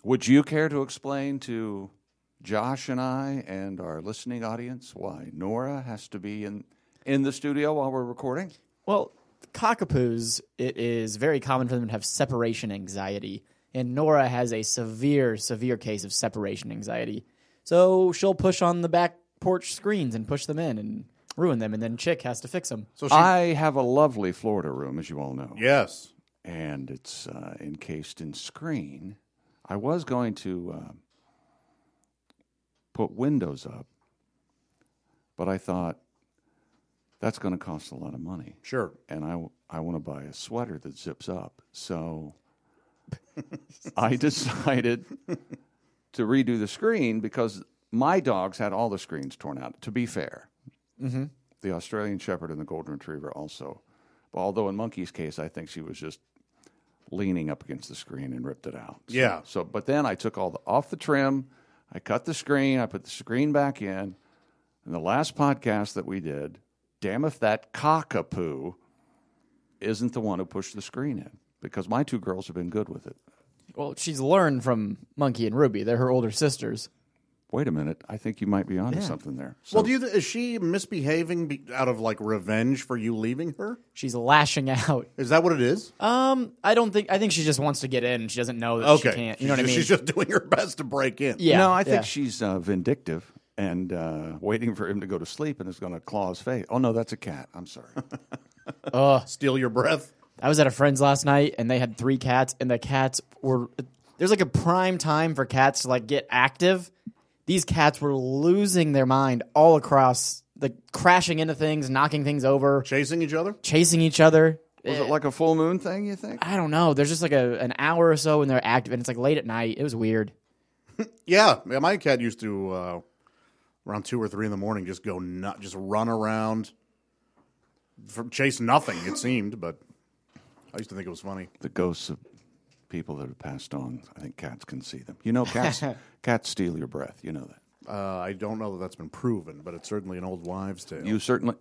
Would you care to explain to Josh and I and our listening audience why Nora has to be in the studio while we're recording? Well, cockapoos, it is very common for them to have separation anxiety. And Nora has a severe, severe case of separation anxiety. So she'll push on the back porch screens and push them in and ruin them, and then Chick has to fix them. So I have a lovely Florida room, as you all know. Yes. And it's encased in screen. I was going to put windows up, but I thought that's going to cost a lot of money. Sure. And I want to buy a sweater that zips up. So I decided to redo the screen because my dogs had all the screens torn out, to be fair. Mm-hmm. The Australian Shepherd and the Golden Retriever also. Although in Monkey's case, I think she was just leaning up against the screen and ripped it out. Yeah. But then I took off the trim, I cut the screen, I put the screen back in, and the last podcast that we did, damn if that cockapoo isn't the one who pushed the screen in, because my two girls have been good with it. Well, she's learned from Monkey and Ruby. They're her older sisters. Wait a minute. I think you might be onto something there. So, Well, is she misbehaving out of like revenge for you leaving her? She's lashing out. Is that what it is? I think she just wants to get in and she doesn't know that she can't. You know what I mean? She's just doing her best to break in. Yeah. No, I think she's vindictive and waiting for him to go to sleep and is going to claw his face. Oh, no, that's a cat. I'm sorry. Steal your breath. I was at a friend's last night and they had 3 cats, and the cats were there's like a prime time for cats to like get active. These cats were losing their mind all across, like crashing into things, knocking things over, Chasing each other? chasing each other. Was it like a full moon thing, you think? I don't know. There's just like an hour or so when they're active, and it's like late at night. It was weird. Yeah. My cat used to, around 2 or 3 in the morning, just go just run around, chase nothing, it seemed, but I used to think it was funny. The ghosts of people that have passed on, I think cats can see them. You know, cats steal your breath. You know that. I don't know that that's been proven, but it's certainly an old wives' tale. You certainly...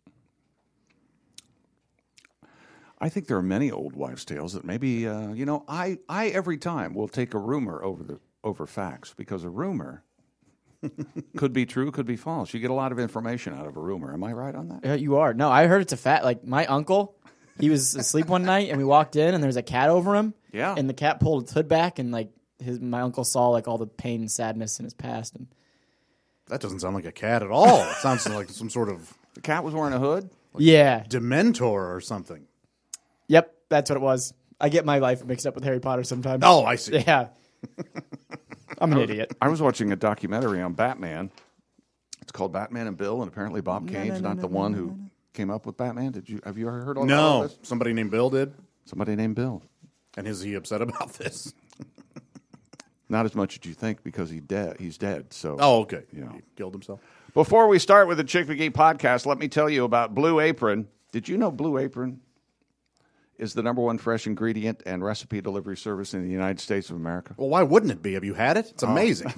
I think there are many old wives' tales that maybe, I every time will take a rumor over facts, because a rumor could be true, could be false. You get a lot of information out of a rumor. Am I right on that? You are. No, I heard it's a fact. Like my uncle, he was asleep one night, and we walked in, and there's a cat over him. Yeah. And the cat pulled its hood back, and like my uncle saw like all the pain and sadness in his past. And That doesn't sound like a cat at all. It sounds like some sort of The cat was wearing a hood? yeah. Dementor or something. Yep, that's what it was. I get my life mixed up with Harry Potter sometimes. Oh, I see. Yeah. I'm an idiot. I was watching a documentary on Batman. It's called Batman and Bill, and apparently Bob Kane's not the one who came up with Batman. Have you ever heard all No, this? somebody named Bill did. Somebody named Bill. And is he upset about this? Not as much as you think, because he's dead. So Oh, okay. You know. He killed himself. Before we start with the Chick McGee podcast, let me tell you about Blue Apron. Did you know Blue Apron is the #1 fresh ingredient and recipe delivery service in the United States of America? Well, why wouldn't it be? Have you had it? It's amazing.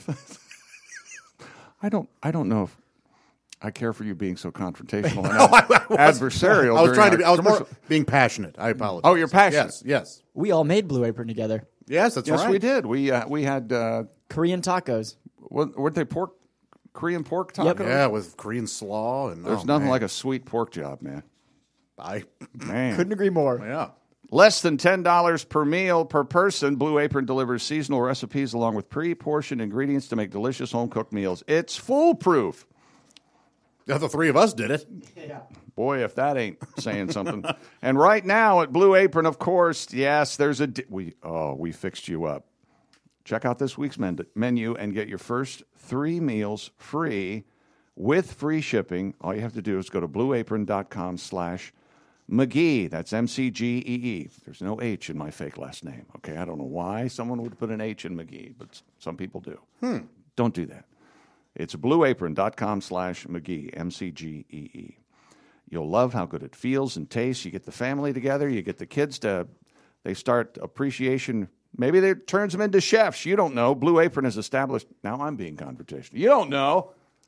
I don't know if I care for you being so confrontational and adversarial. I was during trying to be. our I was more commercial. being passionate. I apologize. Oh, you're passionate. Yes. We all made Blue Apron together. Yes, that's Yes, right. we did. We had Korean tacos. weren't they Korean pork tacos? Yep. Yeah, with Korean slaw and There's nothing like a sweet pork job, man. Man. Couldn't agree more. Yeah. Less than $10 per meal per person, Blue Apron delivers seasonal recipes along with pre-portioned ingredients to make delicious home-cooked meals. It's foolproof. Yeah, the 3 of us did it. Boy, if that ain't saying something. And right now at Blue Apron, of course, yes, there's we fixed you up. Check out this week's menu and get your first 3 meals free with free shipping. All you have to do is go to blueapron.com/McGee. That's MCGEE. There's no H in my fake last name. Okay, I don't know why someone would put an H in McGee, but some people do. Don't do that. It's blueapron.com/McGee, MCGEE. You'll love how good it feels and tastes. You get the family together. You get the kids they start appreciation. Maybe it turns them into chefs. You don't know. Blue Apron has established. Now I'm being confrontational. You don't know.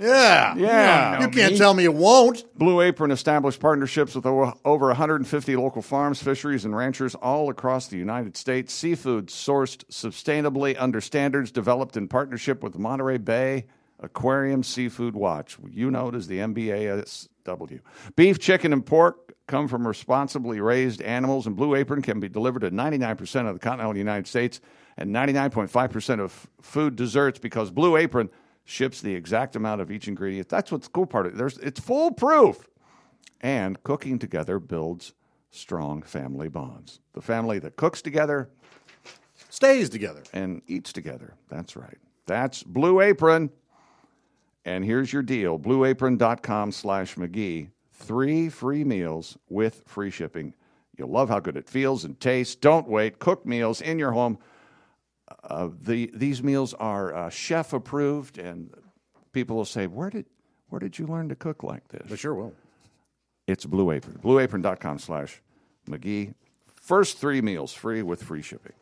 Yeah. Yeah. You can't tell me it won't. Blue Apron established partnerships with over 150 local farms, fisheries, and ranchers all across the United States. Seafood sourced sustainably under standards developed in partnership with Monterey Bay Aquarium Seafood Watch. You know it as the MBASW. Beef, chicken, and pork come from responsibly raised animals, and Blue Apron can be delivered to 99% of the continental United States and 99.5% of food desserts because Blue Apron ships the exact amount of each ingredient. That's what's the cool part of it. It's foolproof. And cooking together builds strong family bonds. The family that cooks together Stays together. and eats together. That's right. That's Blue Apron. And here's your deal. BlueApron.com/McGee. 3 free meals with free shipping. You'll love how good it feels and tastes. Don't wait. Cook meals in your home. These meals are chef approved, and people will say, "Where did you learn to cook like this?" They sure will. It's Blue Apron. BlueApron.com/McGee. First 3 meals free with free shipping.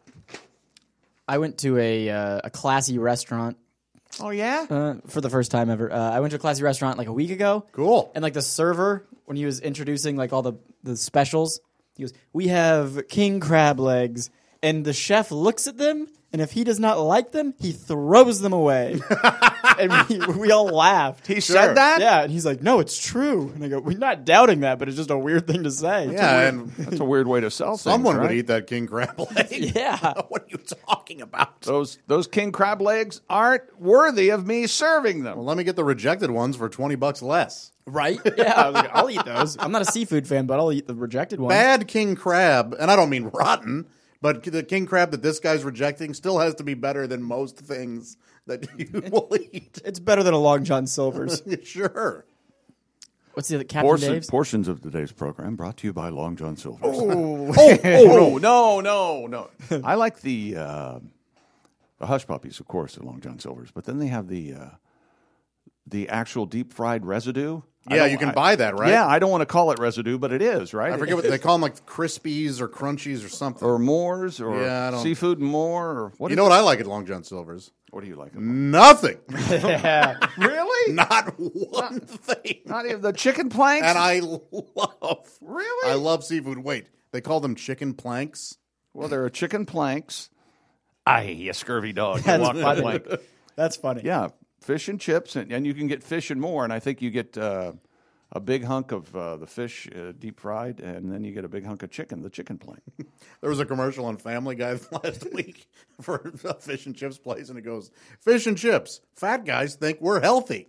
I went to a classy restaurant Oh yeah. for the first time ever. I went to a classy restaurant like a week ago. Cool. And like the server, when he was introducing like all the specials, he goes, "We have king crab legs," and the chef looks at them, and if he does not like them, he throws them away. And we all laughed. He said that? Yeah, and he's like, "No, it's true." And I go, "We're not doubting that, but it's just a weird thing to say." Yeah, and That's a weird way to sell things. someone would right? eat that king crab leg. Yeah. What are you talking about? Those king crab legs aren't worthy of me serving them. Well, let me get the rejected ones for $20 less. Right? Yeah, I was like, I'll eat those. I'm not a seafood fan, but I'll eat the rejected ones. Bad king crab, and I don't mean rotten, but the king crab that this guy's rejecting still has to be better than most things that you will eat. It's better than a Long John Silver's. Sure. What's the other, Captain Dave's? Portions of today's program brought to you by Long John Silver's. Oh, No. I like the hush puppies, of course, at Long John Silver's, but then they have the actual deep fried residue. Yeah, you can buy that, right? Yeah, I don't want to call it residue, but it is, right? I forget what they call them, like Crispies or Crunchies or something. or Moors, or Yeah, I don't- seafood and more, or what? You is know it? what I like at Long John Silver's? What do you like? Nothing. Really? Not one thing. Not even the chicken planks. And I love. Really? I love seafood. Wait, they call them chicken planks? Well, there are chicken planks. You scurvy dog. You That's walk my funny. plank. That's funny. Yeah, fish and chips, and you can get fish and more. And I think you get a big hunk of the fish deep fried, and then you get a big hunk of chicken, the chicken plank. There was a commercial on Family Guy last week for a fish and chips place, and it goes, "Fish and chips. Fat guys think we're healthy."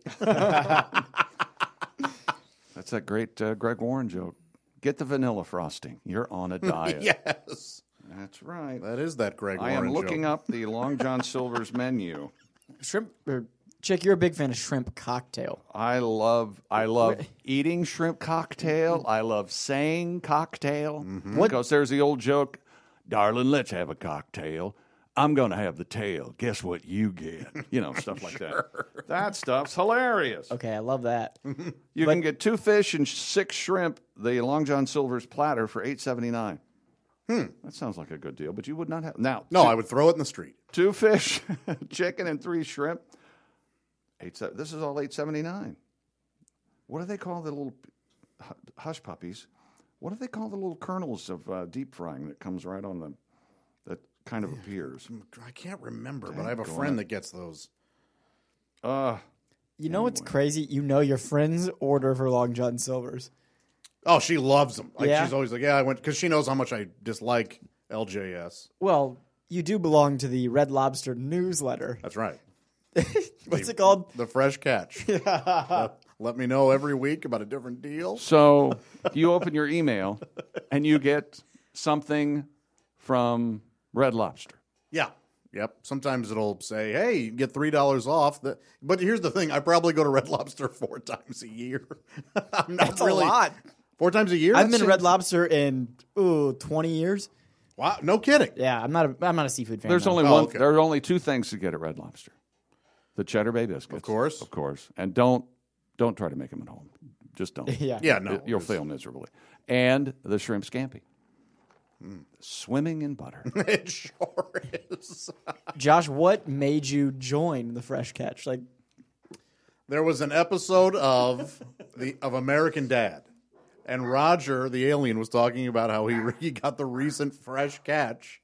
That's that great Greg Warren joke. Get the vanilla frosting. You're on a diet. Yes. That's right. That is that Greg I Warren am looking joke. up the Long John Silver's menu. Shrimp, or Chick, you're a big fan of shrimp cocktail. I love eating shrimp cocktail. I love saying cocktail because there's the old joke, "Darling, let's have a cocktail. I'm going to have the tail. Guess what you get?" You know, stuff like that. That stuff's hilarious. Okay, I love that. You can get 2 fish and 6 shrimp, the Long John Silver's platter for $8.79. That sounds like a good deal, but you would not have now. No, I would throw it in the street. 2 fish, chicken, and 3 shrimp. This is all $8.79. What do they call the little hush puppies? What do they call the little kernels of deep frying that comes right on them? That kind of appears. I can't remember, but I have a friend that gets those. You know what's crazy? You know your friends order for Long John Silver's. Oh, she loves them. Like, Yeah? she's always like, "Yeah, I went," because she knows how much I dislike LJS. Well, you do belong to the Red Lobster newsletter. That's right. What's it called? The Fresh Catch. Let me know every week about a different deal. So you open your email and you get something from Red Lobster. Yeah. Yep. Sometimes it'll say, "Hey, you can get $3 off." But here's the thing: I probably go to Red Lobster 4 times a year. I'm not That's really a lot. 4 times a year. I've been to That Red seems- Lobster in 20 years. Wow, no kidding. Yeah, I'm not a seafood fan. There's though. only Oh, one. okay. There are only 2 things to get at Red Lobster: the Cheddar Bay biscuits, Of course, and don't try to make them at home. Just don't. Yeah. Yeah, no, You'll fail miserably. And the shrimp scampi, swimming in butter. it sure is. Josh, what made you join the Fresh Catch? Like, There was an episode of American Dad, and Roger, the alien, was talking about how he got the recent fresh catch.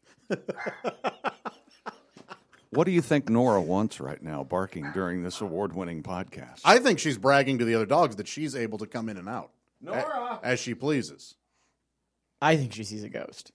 What do you think Nora wants right now, barking during this award-winning podcast? I think she's bragging to the other dogs that she's able to come in and out Nora! as she pleases. I think she sees a ghost.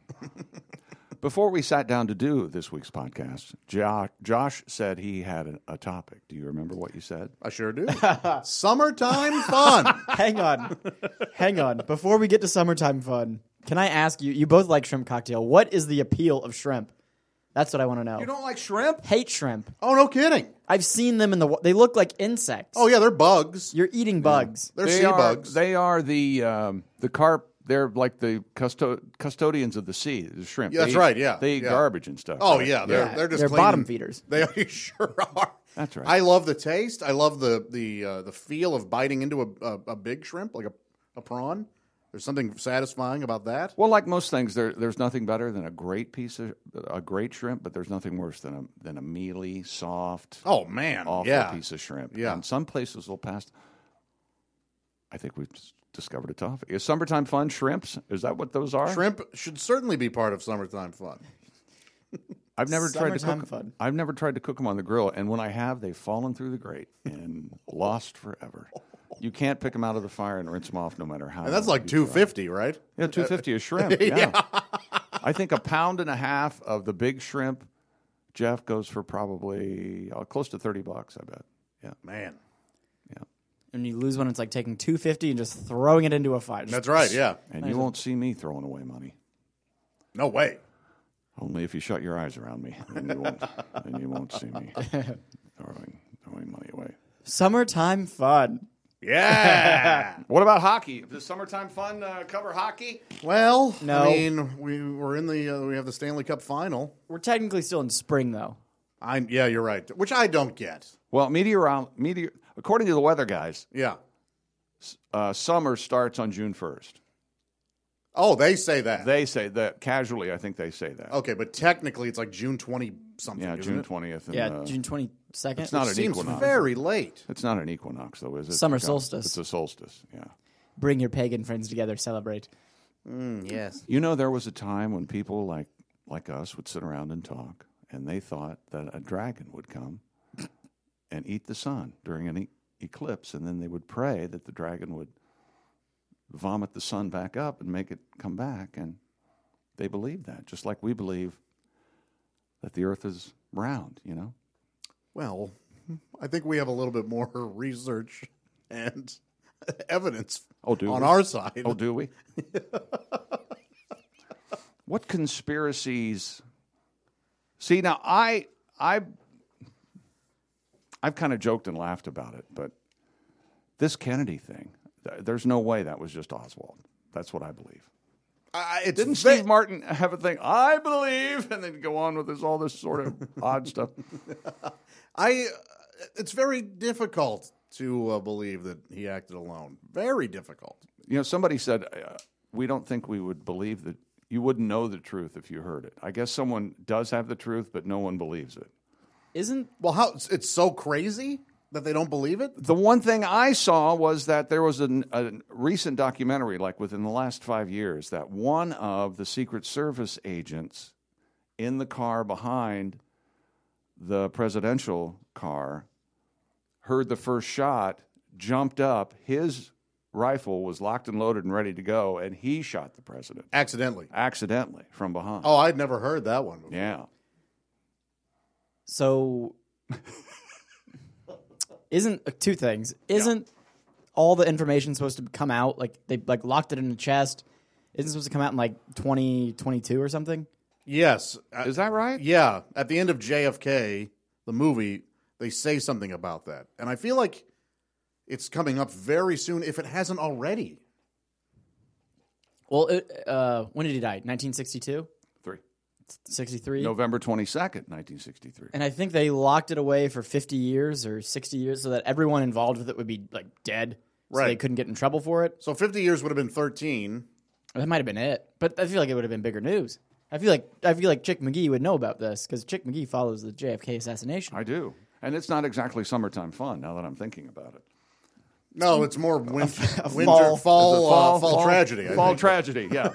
Before we sat down to do this week's podcast, Josh said he had a topic. Do you remember what you said? I sure do. Summertime fun. Hang on. Before we get to summertime fun, can I ask you? You both like shrimp cocktail. What is the appeal of shrimp? That's what I want to know. You don't like shrimp? Hate shrimp. Oh, no kidding. I've seen them in the. They look like insects. Oh yeah, they're bugs. You're eating bugs. They're sea bugs. They are the carp. They're like the custodians of the sea. The shrimp. Yeah, that's right. Yeah, they eat garbage and stuff. Oh right? yeah, they're just They're cleaning. bottom feeders. They sure are. That's right. I love the taste. I love the feel of biting into a big shrimp, like a prawn. There's something satisfying about that. Well, like most things, there's nothing better than a great shrimp, but there's nothing worse than a mealy, soft, Oh man, awful piece of shrimp. Yeah. And some places will pass. I think we've discovered a topic. Is summertime fun shrimps? Is that what those are? Shrimp should certainly be part of summertime fun. I've never tried to Summertime cook. fun. I've never tried to cook them on the grill, and when I have, they've fallen through the grate and lost forever. You can't pick them out of the fire and rinse them off, no matter how. And that's like $250, right? Yeah, $250 a shrimp. Yeah. I think a pound and a half of the big shrimp, Jeff, goes for probably close to $30. I bet. Yeah, Man, yeah. And you lose one, it's like taking $250 and just throwing it into a fire. that's right. Yeah, And you won't see me throwing away money. no way. Only if you shut your eyes around me, then you won't see me throwing money away. Summertime fun. Yeah. What about hockey? Does summertime fun cover hockey? Well, No. I mean, we're in we have the Stanley Cup final. We're technically still in spring, though. Yeah, you're right. Which I don't get. Well, according to the weather guys, Yeah. summer starts on June 1st. Oh, they say that. They say that casually. I think they say that. Okay, but technically it's like June 20 something. Yeah, isn't June it? 20th. And, Yeah, June 22nd. It's not an Seems equinox. very late. It's not an equinox, though, is it? Summer Because solstice. It's a solstice. Yeah. Bring your pagan friends together, celebrate. Yes. You know, there was a time when people like us would sit around and talk, and they thought that a dragon would come and eat the sun during an eclipse, and then they would pray that the dragon would vomit the sun back up and make it come back, and they believed that, just like we believe that the earth is round, you know? Well, I think we have a little bit more research and evidence do on we? our side. Oh, do we? What conspiracies? See, now I've kind of joked and laughed about it, but this Kennedy thing, there's no way that was just Oswald. That's what I believe. It's Didn't Steve Martin have a thing? I believe, and then go on with all this sort of odd stuff. It's very difficult to believe that he acted alone. Very difficult. You know, somebody said we don't think we would believe that. You wouldn't know the truth if you heard it. I guess someone does have the truth, but no one believes it. Well, how it's so crazy that they don't believe it? The one thing I saw was that there was a recent documentary, like within the last 5 years, that one of the Secret Service agents in the car behind the presidential car heard the first shot, jumped up, his rifle was locked and loaded and ready to go, and he shot the president. Accidentally From behind. Oh, I'd never heard that one before. Yeah. So, two things. Isn't all the information supposed to come out? Like, they locked it in the chest. Isn't it supposed to come out in, 2022 or something? Yes. Is that right? Yeah. At the end of JFK, the movie, they say something about that. And I feel like it's coming up very soon, if it hasn't already. Well, when did he die? 1962? 63? November 22nd, 1963. And I think they locked it away for 50 years or 60 years so that everyone involved with it would be, dead. So Right. they couldn't get in trouble for it. So 50 years would have been 13. That might have been it. But I feel like it would have been bigger news. I feel like Chick McGee would know about this because Chick McGee follows the JFK assassination. I do. And it's not exactly summertime fun now that I'm thinking about it. No, it's more winter, fall. fall tragedy. I Fall think. tragedy, yeah.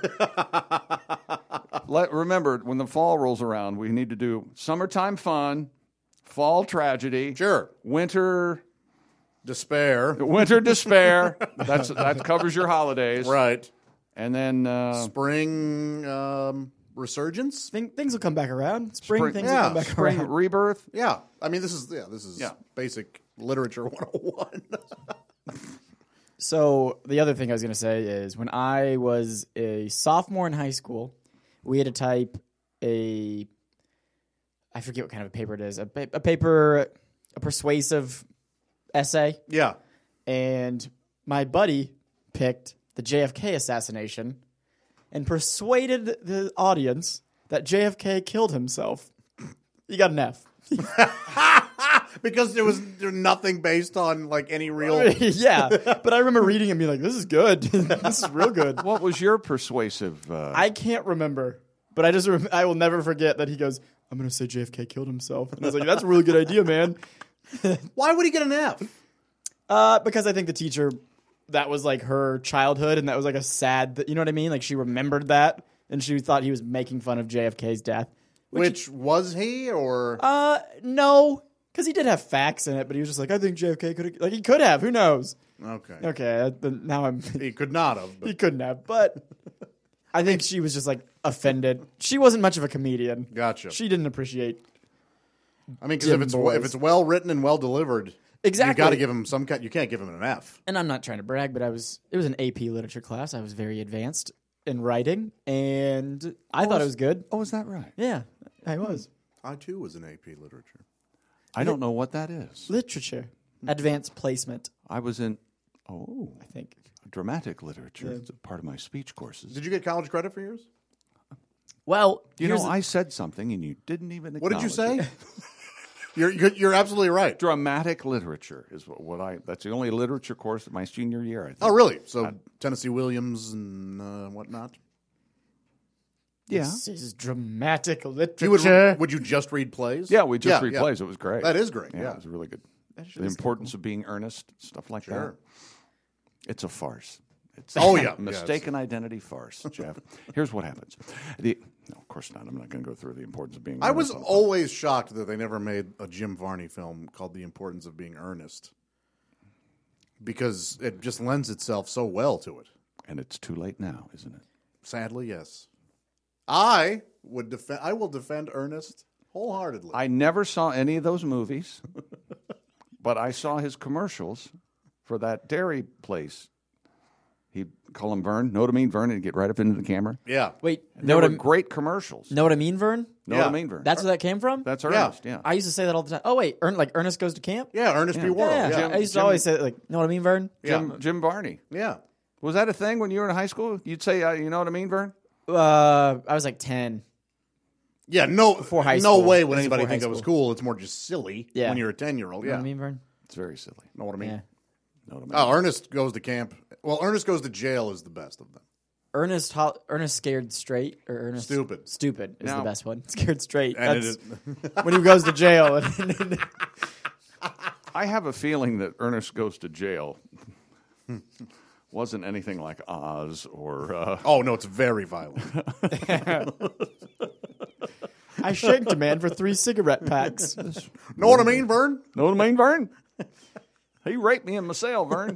Remember, when the fall rolls around, we need to do summertime fun, fall tragedy, Sure. winter Despair. despair. That covers your holidays, Right. And then Spring resurgence. Things will come back around. Spring things will yeah, come back spring around. rebirth. Yeah. I mean, this is Yeah. basic literature 101. So the other thing I was going to say is when I was a sophomore in high school, we had to type I forget what kind of a paper it is, a persuasive essay. Yeah. And my buddy picked the JFK assassination and persuaded the audience that JFK killed himself. He got an F. Because there was nothing based on like any real. Yeah, but I remember reading it and being like, this is good. This is real good. What was your persuasive? I can't remember, but I will never forget that he goes, I'm going to say JFK killed himself. And I was like, that's a really good idea, man. Why would he get an F? Because I think the teacher, that was like her childhood, and that was like a sad, you know what I mean? Like she remembered that, and she thought he was making fun of JFK's death. Which was he or? No, because he did have facts in it, but he was just like, I think JFK could have, like he could have, who knows? Okay. Okay, now He could not have. he But couldn't have, but I think she was just like offended. She wasn't much of a comedian. Gotcha. She didn't appreciate. I mean, because Jim if Boys. it's well written and well delivered, Exactly. you got to give him some kind. You can't give him an F. And I'm not trying to brag, but it was an AP literature class. I was very advanced in writing, and I thought it was good. Oh, is that right? Yeah, I was. I too was in AP literature. I don't know what that is. Literature. Advanced placement, I was in I think. dramatic literature. It's a part of my speech courses. Did you get college credit for yours? Well, You know, here's I said something and you didn't even What did you acknowledge say? it. You're absolutely right. Dramatic literature is that's the only literature course of my senior year, I think. Oh, really? So Tennessee Williams and whatnot. Yeah. This is dramatic literature. Would you just read plays? Yeah, we just read plays. It was great. That is great. Yeah. It was really good. The importance of being earnest, stuff like Sure. that. It's a farce. It's Oh, yeah. a mistaken identity farce, Jeff. Here's what happens. No, of course not. I'm not going to go through the importance of being I was earnest. always shocked that they never made a Jim Varney film called The Importance of Being Earnest, because it just lends itself so well to it. And it's too late now, isn't it? Sadly, yes. I will defend Ernest wholeheartedly. I never saw any of those movies, but I saw his commercials for that dairy place. He'd call him Vern, know what I mean, Vern, and get right up into the camera. Yeah. Wait, They were great commercials. know what I mean, Vern? Know what I mean, Vern? That's where that came from? That's Ernest, yeah. I used to say that all the time. Oh, wait, Ernest goes to camp? Yeah, Ernest B. Worrell. Yeah, Yeah. I used to always say, like, know what I mean, Vern? Jim Varney. Yeah. Was that a thing when you were in high school? You'd say, you know what I mean, Vern? I was like 10. Yeah, no, Before high no school. way would This is anybody before think high that was school. cool. It's more just silly Yeah. when you're a 10-year-old. Know Yeah. what I mean, Vern? It's very silly. Know what I mean? Yeah. Know what I mean? Oh, Ernest goes to camp. Well, Ernest goes to jail is the best of them. Ernest Scared Straight or Ernest Stupid. Stupid is Now- the best one. Scared Straight. And it That's is, when he goes to jail. I have a feeling that Ernest Goes to Jail wasn't anything like Oz or... oh, no, it's very violent. I shanked a man for 3 cigarette packs. Know what I mean, Vern? know what I mean, Vern? He raped me in my cell, Vern.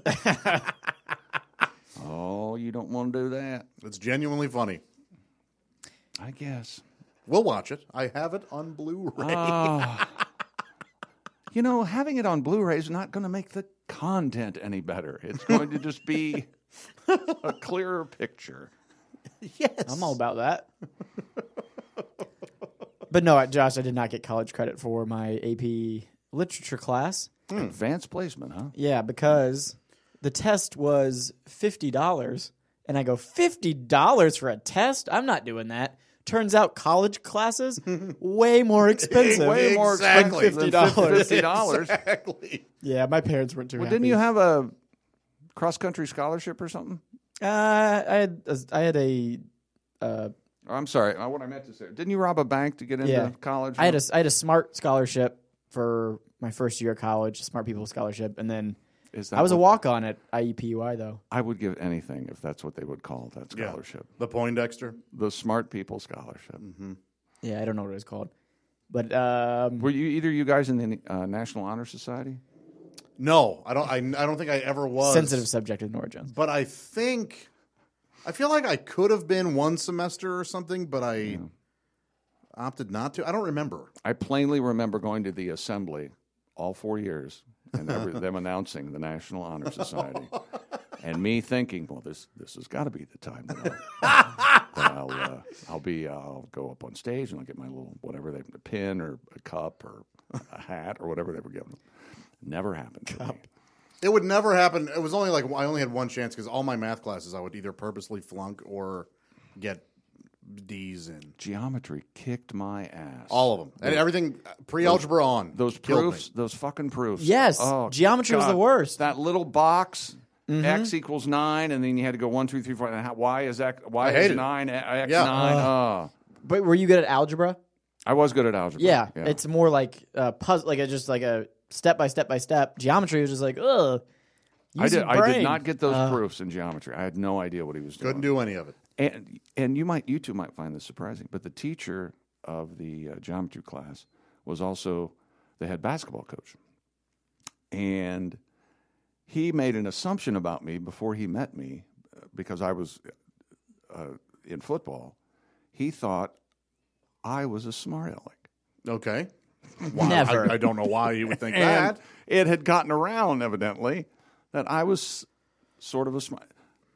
Oh, you don't want to do that. It's genuinely funny. I guess. We'll watch it. I have it on Blu-ray. You know, having it on Blu-ray is not going to make the content any better. It's going to just be a clearer picture. yes. I'm all about that. But no, Josh, I did not get college credit for my AP literature class. Advanced placement, huh? Yeah, because the test was $50. And I go, $50 for a test? I'm not doing that. Turns out college classes, way more expensive. Way more Exactly. expensive $50. than $50. Exactly. Yeah, my parents weren't too Well, happy. didn't you have a cross-country scholarship or something? I had a I'm sorry. What I meant to say. Didn't you rob a bank to get into Yeah. college? I had a smart scholarship for my first year of college, Smart People Scholarship, and then Is that I was a what- walk-on at IUPUI though. I would give anything if that's what they would call that Yeah. scholarship. The Poindexter. The Smart People Scholarship. Yeah, I don't know what it was called, but Were you either you guys in the National Honor Society? No, I don't. I don't think I ever was. sensitive subject with Nora Jones. But I feel like I could have been one semester or something, but I opted not to. I don't remember. I plainly remember going to the assembly all 4 years and them announcing the National Honor Society, and me thinking, well, this has got to be the time that I'll go up on stage and I'll get my little whatever a pin or a cup or a hat or whatever they were giving them. Never happened to me. It would never happen. It was only like I only had one chance because all my math classes I would either purposely flunk or get D's in. Geometry kicked my ass. All of them. And everything pre-algebra on. Those killed proofs, me. those fucking proofs. Yes, Oh, geometry was God. the worst. That little box, x equals 9, and then you had to go 1, 2, 3, 4. And y is x? Y hated is it. 9. X Yeah. 9. Oh. But were you good at algebra? I was good at algebra. Yeah, it's more like puzzle, just like a step by step by step. Geometry was just like, ugh. I did brain. not get those proofs in geometry. I had no idea what he was doing. Couldn't do any of it. And you two might find this surprising, but the teacher of the geometry class was also the head basketball coach. And he made an assumption about me before he met me because I was in football. He thought I was a smart aleck. Okay. Why? Never. I don't know why you would think And that. it had gotten around, evidently, that I was sort of a smart.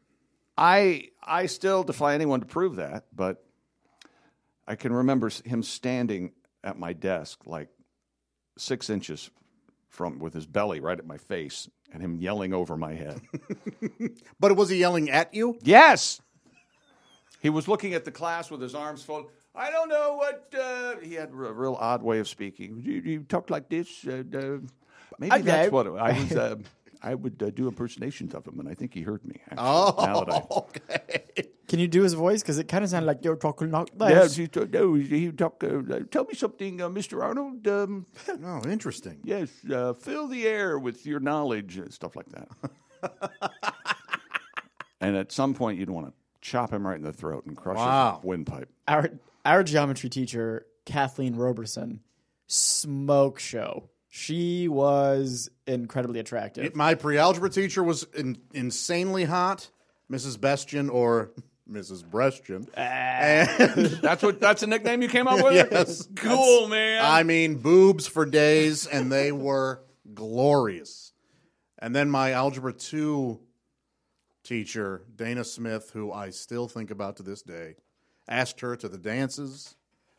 I still defy anyone to prove that, but I can remember him standing at my desk like 6 inches with his belly right at my face, and him yelling over my head. But was he yelling at you? Yes, he was looking at the class with his arms folded. I don't know what he had. A real odd way of speaking. You talk like this. Maybe that's what I was. I would do impersonations of him, and I think he heard me. Actually, now that Okay. Can you do his voice? Because it kind of sounded like you're talking like Yes, this. he talk. Tell me something, Mr. Arnold. Oh, interesting. Yes, fill the air with your knowledge, stuff like that. And at some point, you'd want to chop him right in the throat and crush his windpipe. Our geometry teacher, Kathleen Roberson, smoke show. She was incredibly attractive. My pre-algebra teacher was insanely hot, Mrs. Bestian or Mrs. Brestian. And That's a nickname you came up with? Yes. Cool, man. I mean, boobs for days, and they were glorious. And then my Algebra 2 teacher, Dana Smith, who I still think about to this day, asked her to the dances.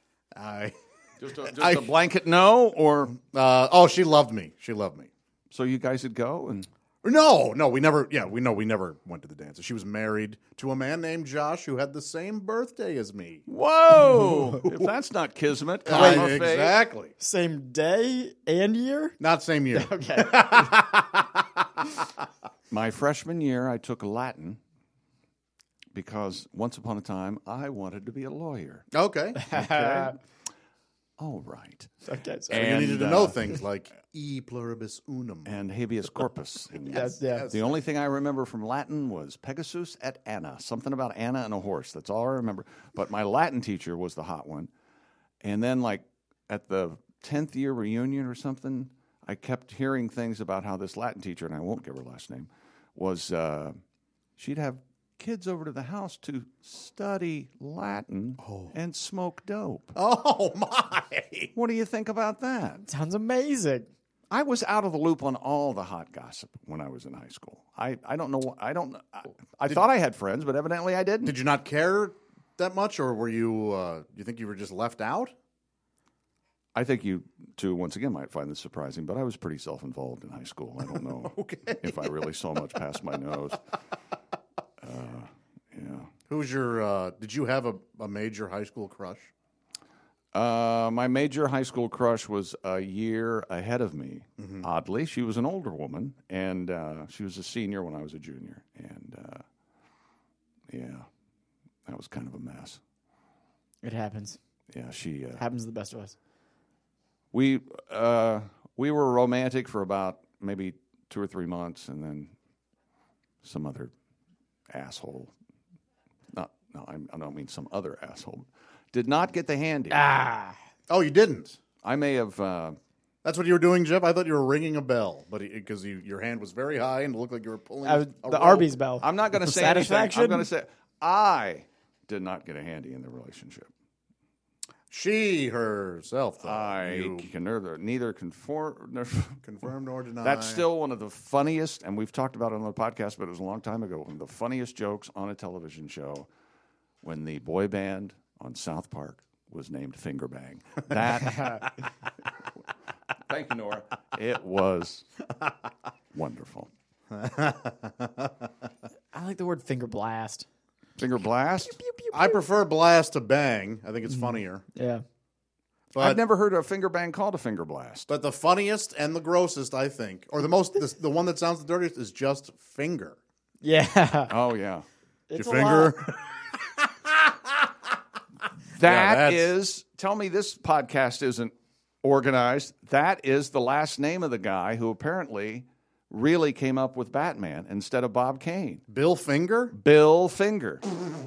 Just a blanket no, or She loved me. She loved me. so you guys would go and No, we never. Yeah, we never went to the dances. She was married to a man named Josh who had the same birthday as me. whoa! If that's not kismet, karma, fate. Exactly. Same day and year? Not same year. Okay. My freshman year, I took Latin because once upon a time I wanted to be a lawyer. Okay. All right. Okay. So You needed to know things like e pluribus unum. And habeas corpus. yes. The only thing I remember from Latin was Pegasus et Anna, something about Anna and a horse. That's all I remember. But my Latin teacher was the hot one. And then, like, at the 10th year reunion or something, I kept hearing things about how this Latin teacher, and I won't give her last name, was she'd have kids over to the house to study Latin and smoke dope. Oh, my. What do you think about that? Sounds amazing. I was out of the loop on all the hot gossip when I was in high school. I don't know. I thought I had friends, but evidently I didn't. Did you not care that much, or were you, you think you were just left out? I think you two, once again, might find this surprising, but I was pretty self-involved in high school. I don't know if I really saw much past my nose. Yeah. Who's your, did you have a major high school crush? My major high school crush was a year ahead of me. Oddly, she was an older woman, and she was a senior when I was a junior. And yeah, that was kind of a mess. It happens. Yeah, she. Happens to the best of us. We were romantic for about maybe 2 or 3 months, and then some other asshole. I don't mean some other asshole. Did not get the handy. Oh, you didn't? I may have. That's what you were doing, Jeff? I thought you were ringing a bell, but because your hand was very high and it looked like you were pulling a the rope. Arby's bell. I'm not going to say anything. Satisfaction? I'm going to say I did not get a handy in the relationship. She herself, though. I You can neither conform. confirm nor deny. That's still one of the funniest, and we've talked about it on the podcast, but it was a long time ago. One of the funniest jokes on a television show when the boy band on South Park was named Finger Bang. That. Thank you, Nora. It was wonderful. I like the word finger blast. Finger blast. I prefer blast to bang. I think it's funnier. Yeah. But, I've never heard a finger bang called a finger blast. But the funniest and the grossest, I think, or the one that sounds the dirtiest, is just finger. Yeah. Oh yeah, It's Your a finger. lot. that that's- is. Tell me this podcast isn't organized. That is the last name of the guy who apparently really came up with Batman instead of Bob Kane. Bill Finger? Bill Finger.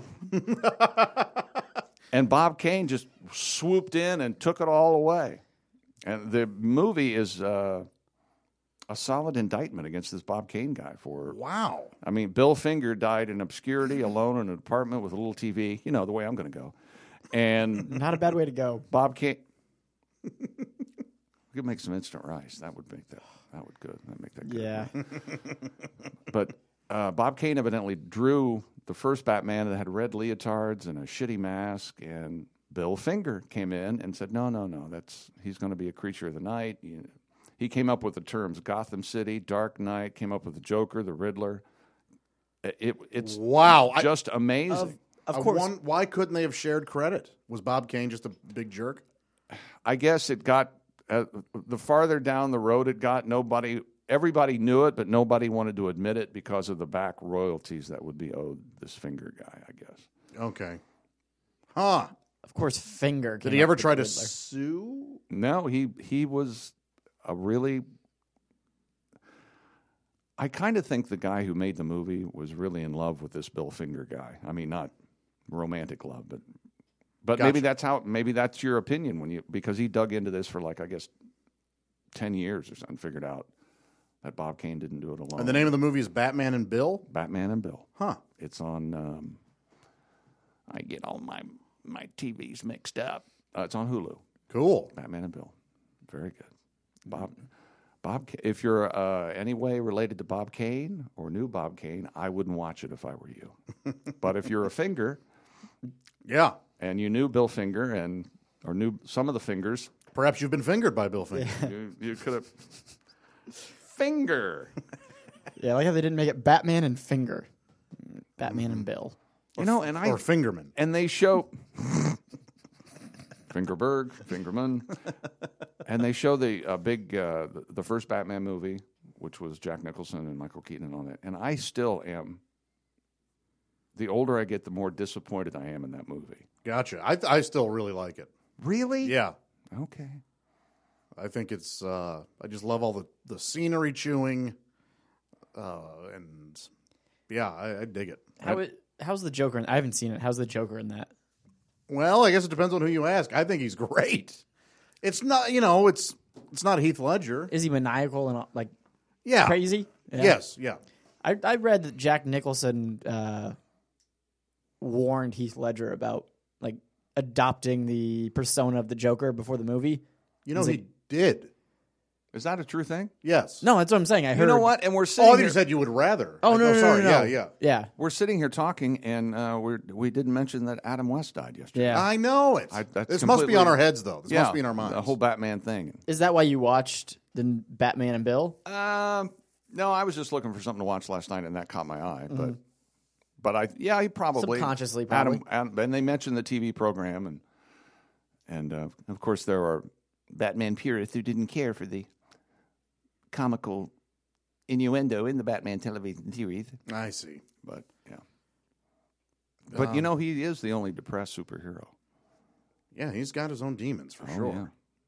And Bob Kane just swooped in and took it all away. And the movie is a solid indictment against this Bob Kane guy for. Wow. I mean, Bill Finger died in obscurity, alone in an apartment with a little TV. You know, the way I'm going to go. And Not a bad way to go. Bob Kane. We could make some instant rice. That would make that. That would good. That'd make that good. Yeah. But Bob Kane evidently drew the first Batman that had red leotards and a shitty mask, and Bill Finger came in and said, "No, he's going to be a creature of the night." He came up with the terms Gotham City, Dark Knight. Came up with the Joker, the Riddler. It's Wow. just amazing. Of course. Why couldn't they have shared credit? Was Bob Kane just a big jerk? I guess it got the farther down the road it got. Everybody knew it, but nobody wanted to admit it because of the back royalties that would be owed this Finger guy, I guess. Okay. Huh. Of course, Finger. Did he ever try to sue? No, he was a really. I kind of think the guy who made the movie was really in love with this Bill Finger guy. I mean, not romantic love, but Gotcha. maybe that's your opinion because he dug into this for I guess 10 years or something, figured out that Bob Kane didn't do it alone. And the name of the movie is Batman and Bill? Batman and Bill. Huh. It's on. I get all my TVs mixed up. It's on Hulu. Cool. Batman and Bill. Very good. Bob. If you're any way related to Bob Kane or knew Bob Kane, I wouldn't watch it if I were you. But if you're a Finger Yeah. and you knew Bill Finger or knew some of the Fingers, Perhaps you've been fingered by Bill Finger. you could have Finger. Yeah, I like how they didn't make it Batman and Finger. Batman and Bill. And Or Fingerman. And they show Fingerberg, Fingerman, and they show the the first Batman movie, which was Jack Nicholson and Michael Keaton and all that. And I still am. The older I get, the more disappointed I am in that movie. Gotcha. I still really like it. Really? Yeah. Okay. I think it's, I just love all the scenery chewing. And yeah, I dig it. How's the Joker? I haven't seen it. How's the Joker in that? Well, I guess it depends on who you ask. I think he's great. It's not, it's not Heath Ledger. Is he maniacal and Yeah. crazy? Yeah. Yes. Yeah. I read that Jack Nicholson warned Heath Ledger about adopting the persona of the Joker before the movie. He did. Is that a true thing? Yes. No, that's what I'm saying. I heard. You know what? And we're Oh, sitting I think here. you said you would rather. Oh no, no, sorry. no, no. Yeah. Yeah. We're sitting here talking, and we didn't mention that Adam West died yesterday. Yeah. I know it. That's This must be completely- on our heads, though. This must be in our minds. The whole Batman thing. Is that why you watched the Batman and Bill? No, I was just looking for something to watch last night, and that caught my eye. But he probably Subconsciously, probably. Adam, and they mentioned the TV program, and of course there are Batman purists who didn't care for the comical innuendo in the Batman television series. I see. But yeah, but he is the only depressed superhero. Yeah, he's got his own demons for sure. Yeah.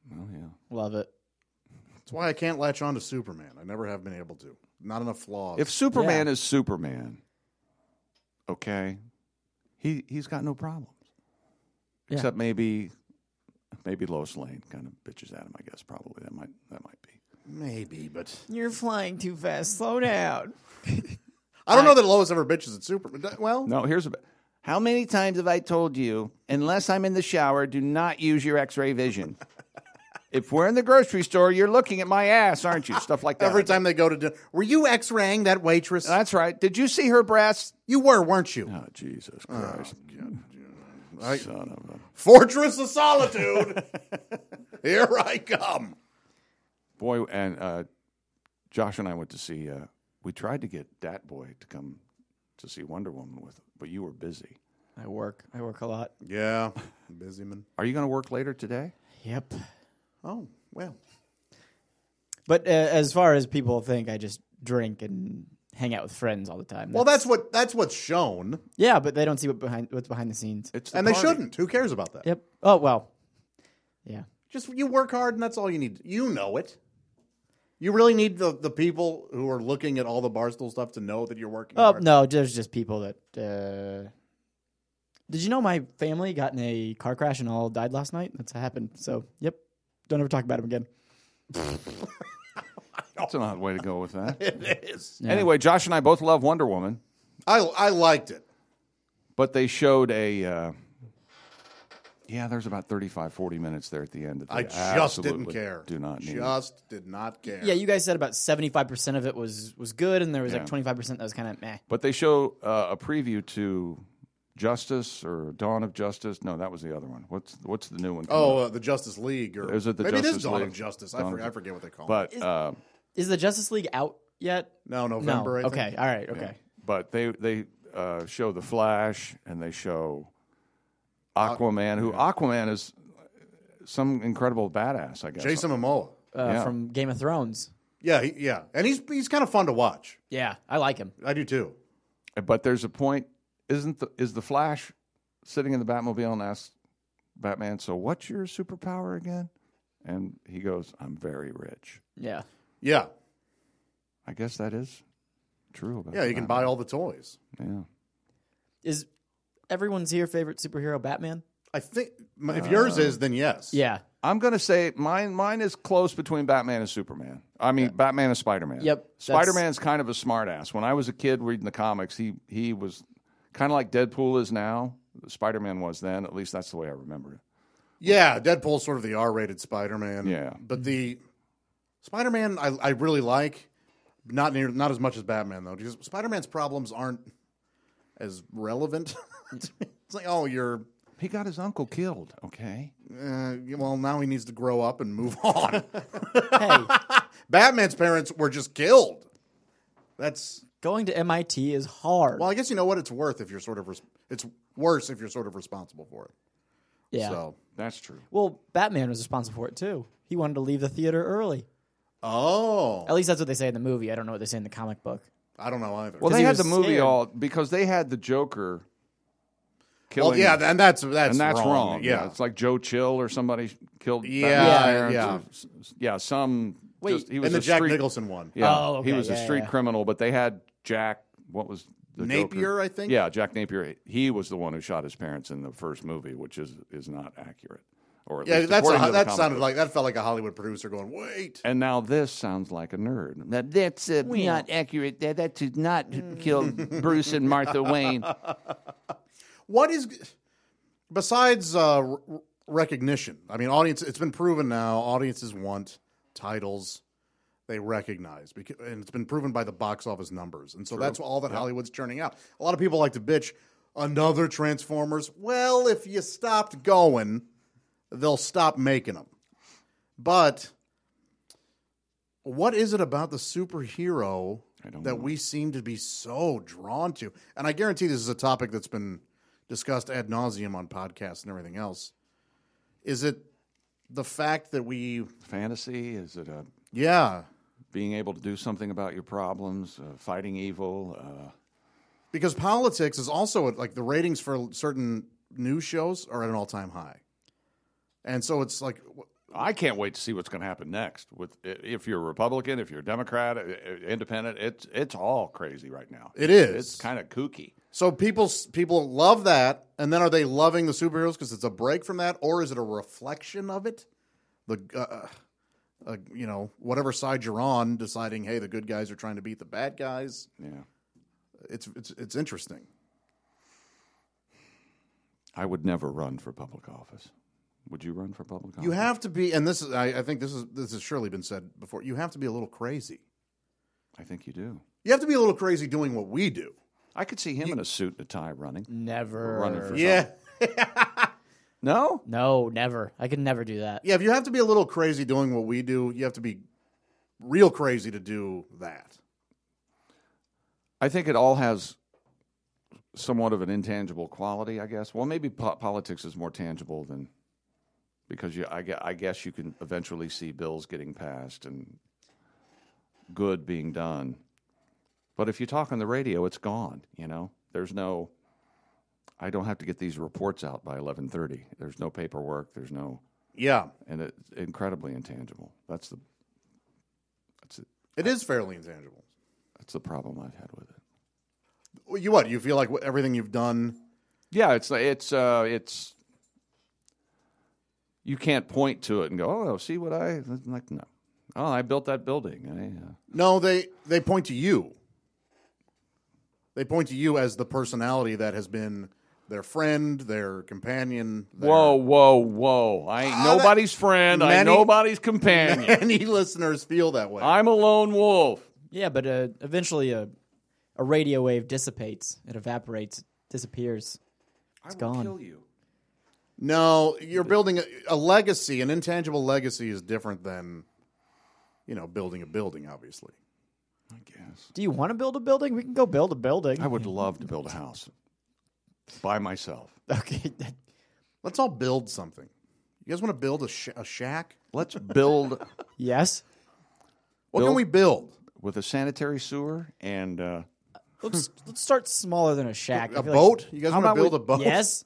Oh, yeah. Love it. That's why I can't latch on to Superman. I never have been able to. Not enough flaws. If Superman Yeah. is Superman, okay, he's got no problems. Yeah. Except maybe Lois Lane kind of bitches at him, I guess, probably. That might be. Maybe, but You're flying too fast. Slow down. I don't know that Lois ever bitches at Superman. Well, No, how many times have I told you, unless I'm in the shower, do not use your X-ray vision? If we're in the grocery store, you're looking at my ass, aren't you? Stuff like that. every time they go to dinner, were you X-raying that waitress? That's right. Did you see her breasts? You were, weren't you? Oh, Jesus Christ. Son of a... Fortress of Solitude. Here I come. Boy, and Josh and I went to see, we tried to get Dat Boy to come to see Wonder Woman with, but you were busy. I work a lot. Yeah, busy man. Are you going to work later today? Yep. Oh, well. But as far as people think, I just drink and hang out with friends all the time. Well, that's what's shown, yeah, but they don't see what's behind the scenes. It's the and they party. shouldn't. Who cares about that? Yep. Oh well. Yeah. Just you work hard, and that's all you need. You know it. You really need the people who are looking at all the Barstool stuff to know that you're working Oh hard. no, there's just people that. Did you know my family got in a car crash and all died last night? That's happened. So yep. Don't ever talk about him again. That's an odd way to go with that. It is. Yeah. Anyway, Josh and I both love Wonder Woman, I liked it. but they showed there's about 35, 40 minutes there at the end. That I they just didn't absolutely care. Do not need. Just did not care. Yeah, you guys said about 75% of it was good, and there was Yeah. like 25% that was kind of meh. But they show a preview to Justice or Dawn of Justice. No, that was the other one. What's the new one? coming Oh, up? the Justice League, or Is it the maybe it Justice is Dawn League? of Justice. Dawn I of- forget what they call it. But Is the Justice League out yet? No, November. No. I think. Okay. All right. Okay. but they show the Flash and they show Aquaman. Who Aquaman is some incredible badass, I guess. Jason Momoa. Yeah. From Game of Thrones. Yeah, and he's kind of fun to watch. Yeah, I like him. I do too. But there's a point. Is the Flash sitting in the Batmobile and asks Batman, "So what's your superpower again?" And he goes, "I'm very rich." Yeah. Yeah, I guess that is true. About yeah. You can Batman. buy all the toys. Yeah. Is everyone's here favorite superhero Batman? I think if yours is, then yes. Yeah. I'm going to say mine is close between Batman and Superman. I mean, Batman and Spider-Man. Yep, Spider-Man's kind of a smartass. When I was a kid reading the comics, he was kind of like Deadpool is now. Spider-Man was then. At least that's the way I remember it. Yeah, Deadpool's sort of the R-rated Spider-Man. Yeah. But the Spider-Man I really like, not as much as Batman though, because Spider-Man's problems aren't as relevant. It's like, oh, He got his uncle killed, okay? well, now he needs to grow up and move on. Hey, Batman's parents were just killed. That's going to MIT is hard. well, I guess you know what it's worth if you're sort of it's worse if you're sort of responsible for it. Yeah. So, That's true. Well, Batman was responsible for it too. He wanted to leave the theater early. oh, At least that's what they say in the movie. I don't know what they say in the comic book. I don't know either. Well, 'Cause they he had was the movie scared. all because they had the Joker killing. Well, yeah, and that's and that's wrong. Yeah, It's like Joe Chill or somebody killed. Yeah, Batman's yeah. parents. Yeah. Some. Wait, just, he was and the a Jack street, Nicholson one. Yeah, Oh, okay, he was a yeah, street yeah. criminal, but they had Jack. What was the Napier, Joker? I think? Yeah, Jack Napier. He was the one who shot his parents in the first movie, which is not accurate. Or at Yeah, least that's according to the that comic sounded book. like that felt like a Hollywood producer going, "Wait." And now this sounds like a nerd. That's not accurate. That did not kill Bruce and Martha Wayne. What is besides recognition? I mean, audience. It's been proven now. Audiences want titles they recognize, and it's been proven by the box office numbers. And so that's all that Hollywood's churning out. A lot of people like to bitch another Transformers. Well, if you stopped going, they'll stop making them. But what is it about the superhero don't that know. we seem to be so drawn to? And I guarantee this is a topic that's been discussed ad nauseum on podcasts and everything else. Is it the fact that Fantasy? Is it being able to do something about your problems, fighting evil? because politics is also like the ratings for certain news shows are at an all-time high. And so it's like, I can't wait to see what's going to happen next. If you're a Republican, if you're a Democrat, independent, it's all crazy right now. It is. It's kind of kooky. So people love that, and then are they loving the superheroes because it's a break from that, or is it a reflection of it? Whatever side you're on, deciding, hey, the good guys are trying to beat the bad guys. Yeah, it's interesting. I would never run for public office. Would you run for public office? You have to be, and this is I think this has surely been said before. You have to be a little crazy. I think you do. You have to be a little crazy doing what we do. I could see him in a suit and a tie running. Never. Running for Yeah. No? No, never. I could never do that. Yeah, if you have to be a little crazy doing what we do, you have to be real crazy to do that. I think it all has somewhat of an intangible quality, I guess. Well, maybe politics is more tangible than because I guess you can eventually see bills getting passed and good being done. But if you talk on the radio, it's gone, you know. There's no I don't have to get these reports out by 11:30. There's no paperwork, there's no Yeah. and it's incredibly intangible. That's it. It is fairly intangible. That's the problem I've had with it. You feel like everything you've done? Yeah, it's you can't point to it and go, "Oh, see what I like." No, oh, I built that building. No, they point to you. They point to you as the personality that has been their friend, their companion. Whoa! I ain't nobody's friend. I ain't nobody's companion. Many listeners feel that way. I'm a lone wolf. Yeah, but eventually a radio wave dissipates. It evaporates, disappears. It's gone. Kill you. No, you're building a legacy. An intangible legacy is different than, building a building, obviously. I guess. Do you want to build a building? We can go build a building. I would love to build a house by myself. Okay. Let's all build something. You guys want to build a shack? Let's build Yes. What Build- can we build? with a sanitary sewer and Let's start smaller than a shack. I A feel boat? You guys How want to about build a boat? Yes.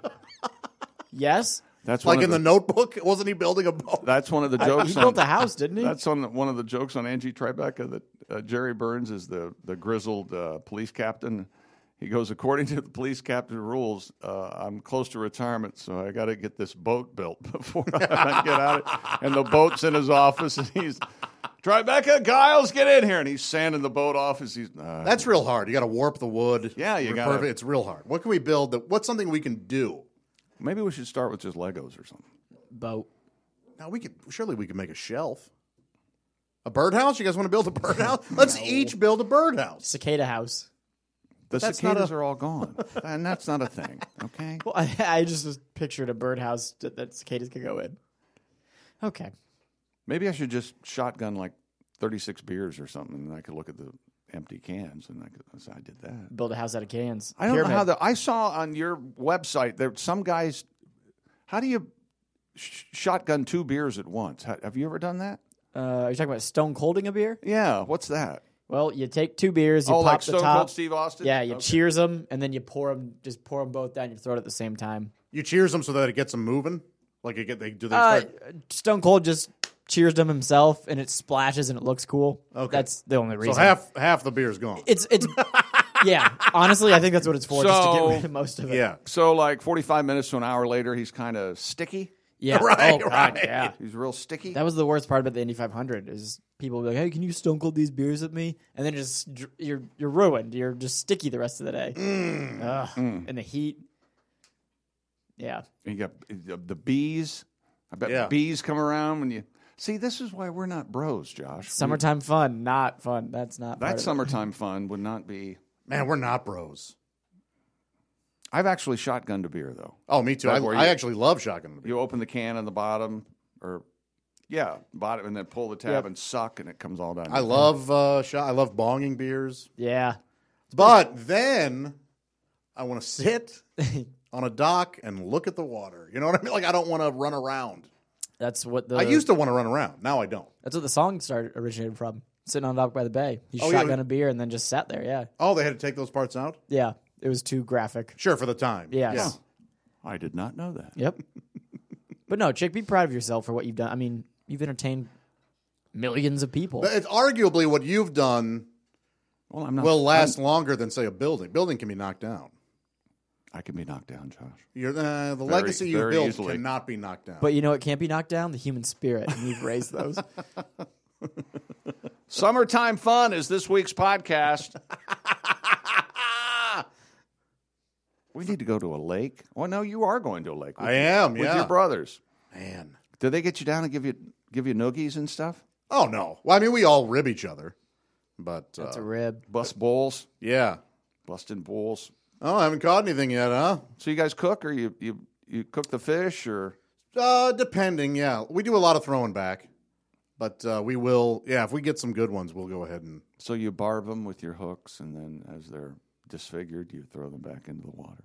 Yes. that's Like one in of the Notebook? Wasn't he building a boat? That's one of the He jokes. built a house, didn't he? That's one of the jokes on Angie Tribeca that Jerry Burns is the grizzled police captain. He goes, according to the police captain rules, I'm close to retirement, so I got to get this boat built before I get out. And the boat's in his office, and he's, Tribeca, Giles, get in here. And he's sanding the boat off as he's... That's real hard. You got to warp the wood. Yeah, you We're gotta- perfect. It's real hard. What can we build? What's something we can do? Maybe we should start with just Legos or something. Boat. Now we could make a shelf. A birdhouse? You guys want to build a birdhouse? Let's each build a birdhouse. Cicada house. The that's not cicadas are all gone, and that's not a thing, okay? Well, I just pictured a birdhouse that cicadas could go in. Okay. Maybe I should just shotgun like 36 beers or something, and I could look at the empty cans, and I could say I did that. Build a house out of cans. I don't know Pyramid. how I saw on your website there some guys. How do you shotgun 2 beers at once? Have you ever done that? Are you talking about stone colding a beer? Yeah. What's that? Well, you take 2 beers, you Oh, pop like the Stone top. Cold Steve Austin? Yeah, you Okay. cheers them, and then you pour them both down your throat at the same time. You cheers them so that it gets them moving? Like they start... Stone Cold just cheers them himself, and it splashes and it looks cool. Okay. That's the only reason. So half the beer's gone. It's yeah. Honestly, I think that's what it's for, just to So- get rid of most of it. Yeah. So like 45 minutes to an hour later, he's kind of sticky. Yeah. Right, Oh, God, right. yeah. He's real sticky. That was the worst part about the Indy 500 is people will be like, "Hey, can you Stone Cold these beers with me?" And then you're ruined. You're just sticky the rest of the day. Ugh. And the heat. Yeah. You got the bees. I bet Yeah. bees come around when you see. This is why we're not bros, Josh. Summertime fun, not fun. That's not part That of it. summertime fun would not be. Man, we're not bros. I've actually shotgunned a beer though. Oh, me too. Like where I you- actually love shotgun beer. You open the can on the bottom, bottom, and then pull the tab Yep. and suck, and it comes all down. I love I love bonging beers. Yeah. But then I want to sit on a dock and look at the water. You know what I mean? Like I don't want to run around. That's what the I used to want to run around. Now I don't. That's what the song originated from. Sitting on a dock by the bay. He Oh, yeah. shotgun a beer and then just sat there. Yeah. Oh, they had to take those parts out? Yeah. It was too graphic. Sure, for the time. Yes. Yeah. I did not know that. Yep. But no, Chick, be proud of yourself for what you've done. I mean, you've entertained millions of people. It's arguably what you've done Well, I'm not. will last longer than, say, a building. Building can be knocked down. I can be knocked down, Josh. The legacy you very built easily. cannot be knocked down. But you know what can't be knocked down? The human spirit. And you've raised those. Summertime Fun is this week's podcast. We need to go to a lake. Well, no, you are going to a lake. I am, with yeah. your brothers. Man. Did they get you down and give you noogies and stuff? Oh, no. Well, I mean, we all rib each other. But, That's a rib. Bust bowls, yeah. busting bowls. Oh, I haven't caught anything yet, huh? So you guys cook, or you cook the fish, or Depending, yeah. We do a lot of throwing back. But we will, if we get some good ones, we'll go ahead and... so you barb them with your hooks, and then as they're disfigured, you throw them back into the water.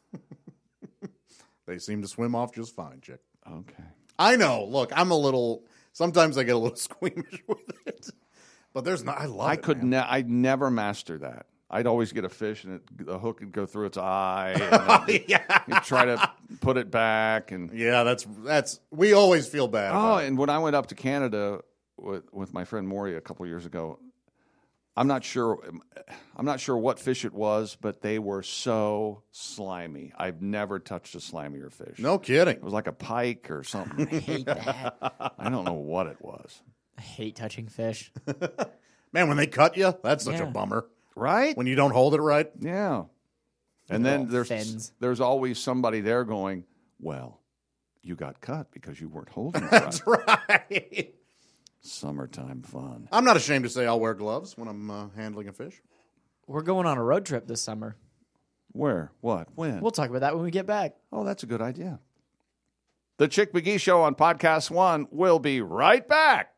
They seem to swim off just fine, Chick. Okay. I know. Look, sometimes I get a little squeamish with it. But there's not, I love it, man. I'd never master that. I'd always get a fish, and the hook would go through its eye, and then you'd try to put it back, and Yeah, that's we always feel bad about it. and when I went up to Canada with my friend Maury a couple years ago, I'm not sure what fish it was, but they were so slimy. I've never touched a slimier fish. No kidding. It was like a pike or something. I hate that. I don't know what it was. I hate touching fish. Man, when they cut you, that's such a Yeah. bummer. Right? When you don't hold it right. Yeah. And then Little fins. there's always somebody there going, well, you got cut because you weren't holding it right. That's right. Summertime fun. I'm not ashamed to say I'll wear gloves when I'm handling a fish. We're going on a road trip this summer. Where? What? When? We'll talk about that when we get back. Oh, that's a good idea. The Chick McGee Show on Podcast One will be right back.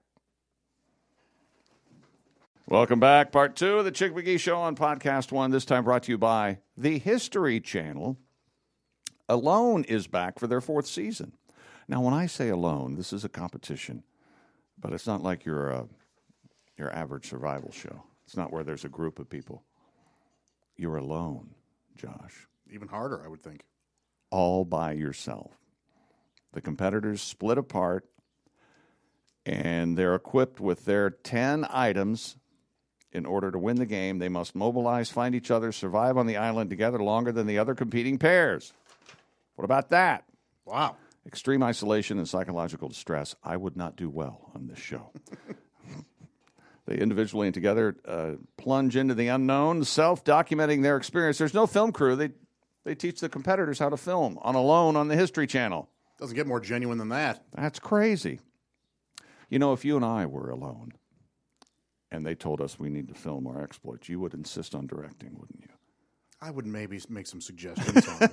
Welcome back. Part 2 of the Chick McGee Show on Podcast One, this time brought to you by the History Channel. Alone is back for their 4th season. Now, when I say Alone, this is a competition, but it's not like your average survival show. It's not where there's a group of people. You're alone, Josh. Even harder, I would think. All by yourself. The competitors split apart, and they're equipped with their 10 items. In order to win the game, they must mobilize, find each other, survive on the island together longer than the other competing pairs. What about that? Wow. Extreme isolation and psychological distress. I would not do well on this show. They individually and together plunge into the unknown, self-documenting their experience. There's no film crew. They teach the competitors how to film on Alone on the History Channel. Doesn't get more genuine than that. That's crazy. You know, if you and I were alone and they told us we need to film our exploits, you would insist on directing, wouldn't you? I would maybe make some suggestions on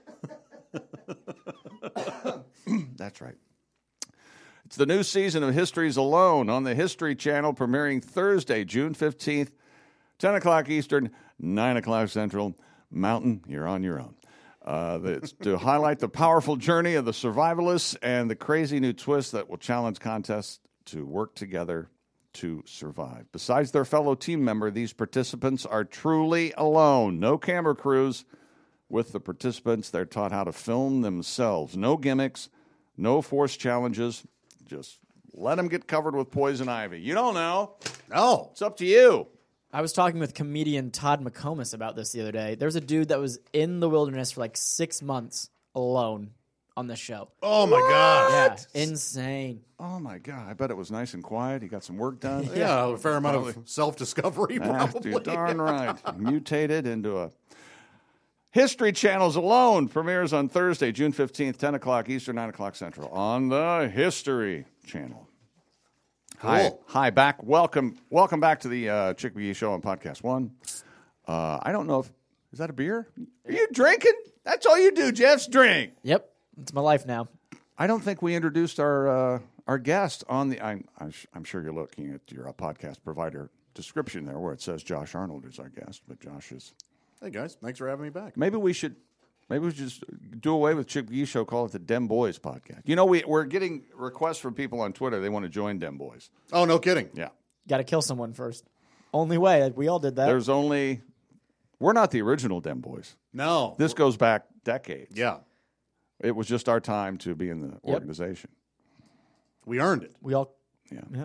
That's right. It's the new season of History's Alone on the History Channel, premiering Thursday, June 15th, 10 o'clock Eastern, 9 o'clock Central. Mountain, you're on your own. It's to highlight the powerful journey of the survivalists and the crazy new twist that will challenge contests to work together to survive. Besides their fellow team member, these participants are truly alone. No camera crews. With the participants, they're taught how to film themselves. No gimmicks, no forced challenges. Just let them get covered with poison ivy. You don't know. No. It's up to you. I was talking with comedian Todd McComas about this the other day. There's a dude that was in the wilderness for like 6 months alone on this show. Oh, my God. Yeah, insane. Oh, my God. I bet it was nice and quiet. He got some work done. Yeah, a fair amount of self-discovery, probably. You're darn right. Mutated into a... History Channel's Alone premieres on Thursday, June 15th, 10 o'clock Eastern, 9 o'clock Central on the History Channel. Cool. Hi, back. Welcome back to the Chick McGee Show on Podcast One. I don't know if... Is that a beer? Are you drinking? That's all you do, Jeff's drink. Yep, it's my life now. I don't think we introduced our guest on the... I'm sure you're looking at your podcast provider description there where it says Josh Arnold is our guest, but Josh is... Hey, guys. Thanks for having me back. Maybe we should just do away with Chick McGee Show, call it the Dem Boys podcast. You know, we're getting requests from people on Twitter. They want to join Dem Boys. Oh, no kidding. Yeah. Got to kill someone first. Only way. We all did that. We're not the original Dem Boys. No. This goes back decades. Yeah. It was just our time to be in the organization. We earned it. We all. Yeah. Yeah.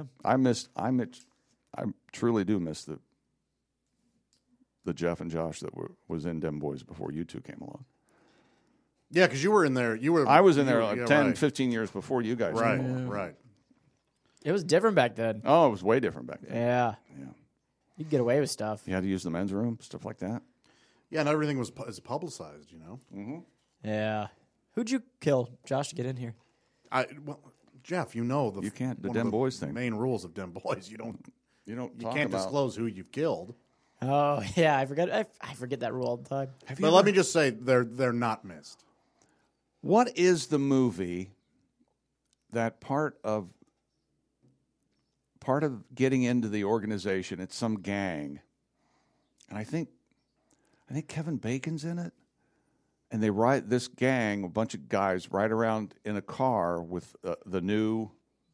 I truly do miss the Jeff and Josh that was in Dem Boys before you two came along. Yeah, because you were in there. I was in there yeah, 10, right. 15 years before you guys Right, came along. right. It was different back then. Oh, it was way different back then. Yeah. Yeah. You could get away with stuff. You had to use the men's room, stuff like that. Yeah, and everything was publicized, you know? Yeah. Who'd you kill, Josh, to get in here? Well, Jeff, you know You can't, the one of Dem Boys thing. main rules of Dem Boys. You can't disclose who you've killed. Oh, yeah. I forget that rule all the time. But let me just say, they're not missed. What is the movie that part of getting into the organization? It's some gang, and I think Kevin Bacon's in it. And they ride this gang, a bunch of guys, ride around in a car with the new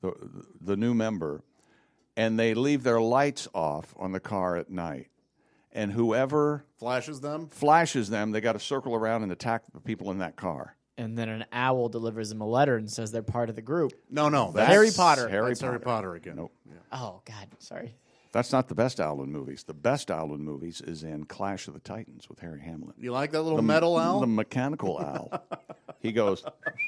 member, and they leave their lights off on the car at night. And whoever Flashes them? they got to circle around and attack the people in that car. And then an owl delivers them a letter and says they're part of the group. No. That's Harry Potter. That's Harry Potter again. Nope. Yeah. Oh, God. Sorry. That's not the best Allen movies. The best Allen movies is in Clash of the Titans with Harry Hamlin. You like that little metal owl? The mechanical owl. He goes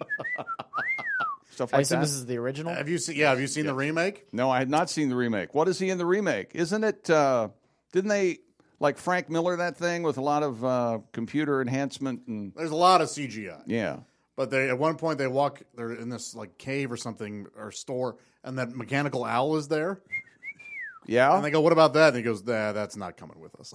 stuff I like assume that. this is the original. Have you seen the remake? No, I had not seen the remake. What is he in the remake? Isn't it? Didn't they like Frank Miller that thing with a lot of computer enhancement and There's a lot of CGI. yeah? But they at one point they're in this like cave or something or store, and that mechanical owl is there. Yeah. And they go, "What about that?" And he goes, "That's not coming with us."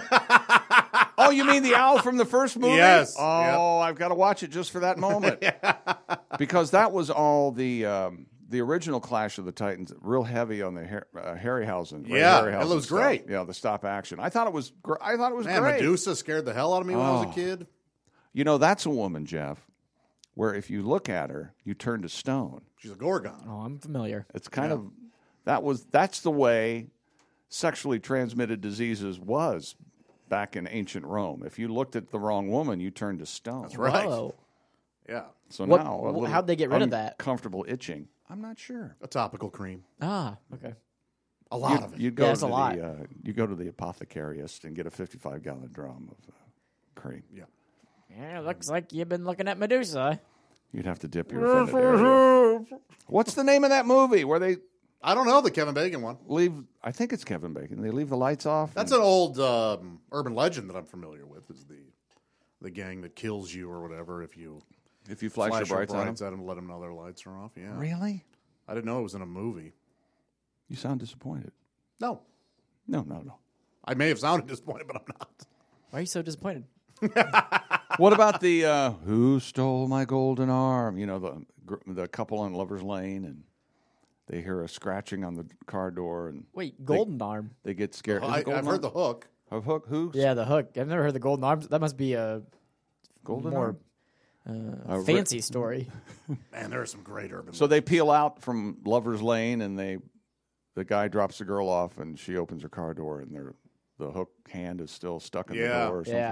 Oh, you mean the owl from the first movie? Yes. Oh, I've got to watch it just for that moment. Because that was all the original Clash of the Titans, real heavy on the Harryhausen. Ray Yeah, Harryhausen it looks stuff. great. Yeah, the stop action. I thought it was. Man, great. Medusa scared the hell out of me when I was a kid. You know, that's a woman, Jeff, where if you look at her, you turn to stone. She's a Gorgon. Oh, I'm familiar. It's kind of that's the way sexually transmitted diseases was back in ancient Rome. If you looked at the wrong woman, you turned to stone. That's right. Whoa. Yeah, So What- now, a little how'd they get rid of that? Comfortable itching. I'm not sure. a topical cream. Ah, okay. A lot of it. You'd go that's to a lot. you go to the apothecariist and get a 55-gallon drum of cream. Yeah. Yeah, looks like you've been looking at Medusa. You'd have to dip your offended area. What's the name of that movie where they I don't know the Kevin Bacon one. leave? I think it's Kevin Bacon. They leave the lights off. That's an old urban legend that I'm familiar with. Is the gang that kills you or whatever if you if you flash your brights on. at them, let them know their lights are off. Yeah. Really? I didn't know it was in a movie. You sound disappointed. No, No. I may have sounded disappointed, but I'm not. Why are you so disappointed? What about the Who Stole My Golden Arm? You know, the couple on Lover's Lane, and they hear a scratching on the car door, and Wait, Golden Arm. they get scared. Is it I've Golden heard Arm? the hook. A hook? Who? Yeah, the hook. I've never heard the Golden Arms. That must be a Golden more Arm? fancy story. Man, there are some great urban. So they peel out from Lover's Lane, and the guy drops the girl off, and she opens her car door, and the hook hand is still stuck in the Yeah. door or something. Yeah.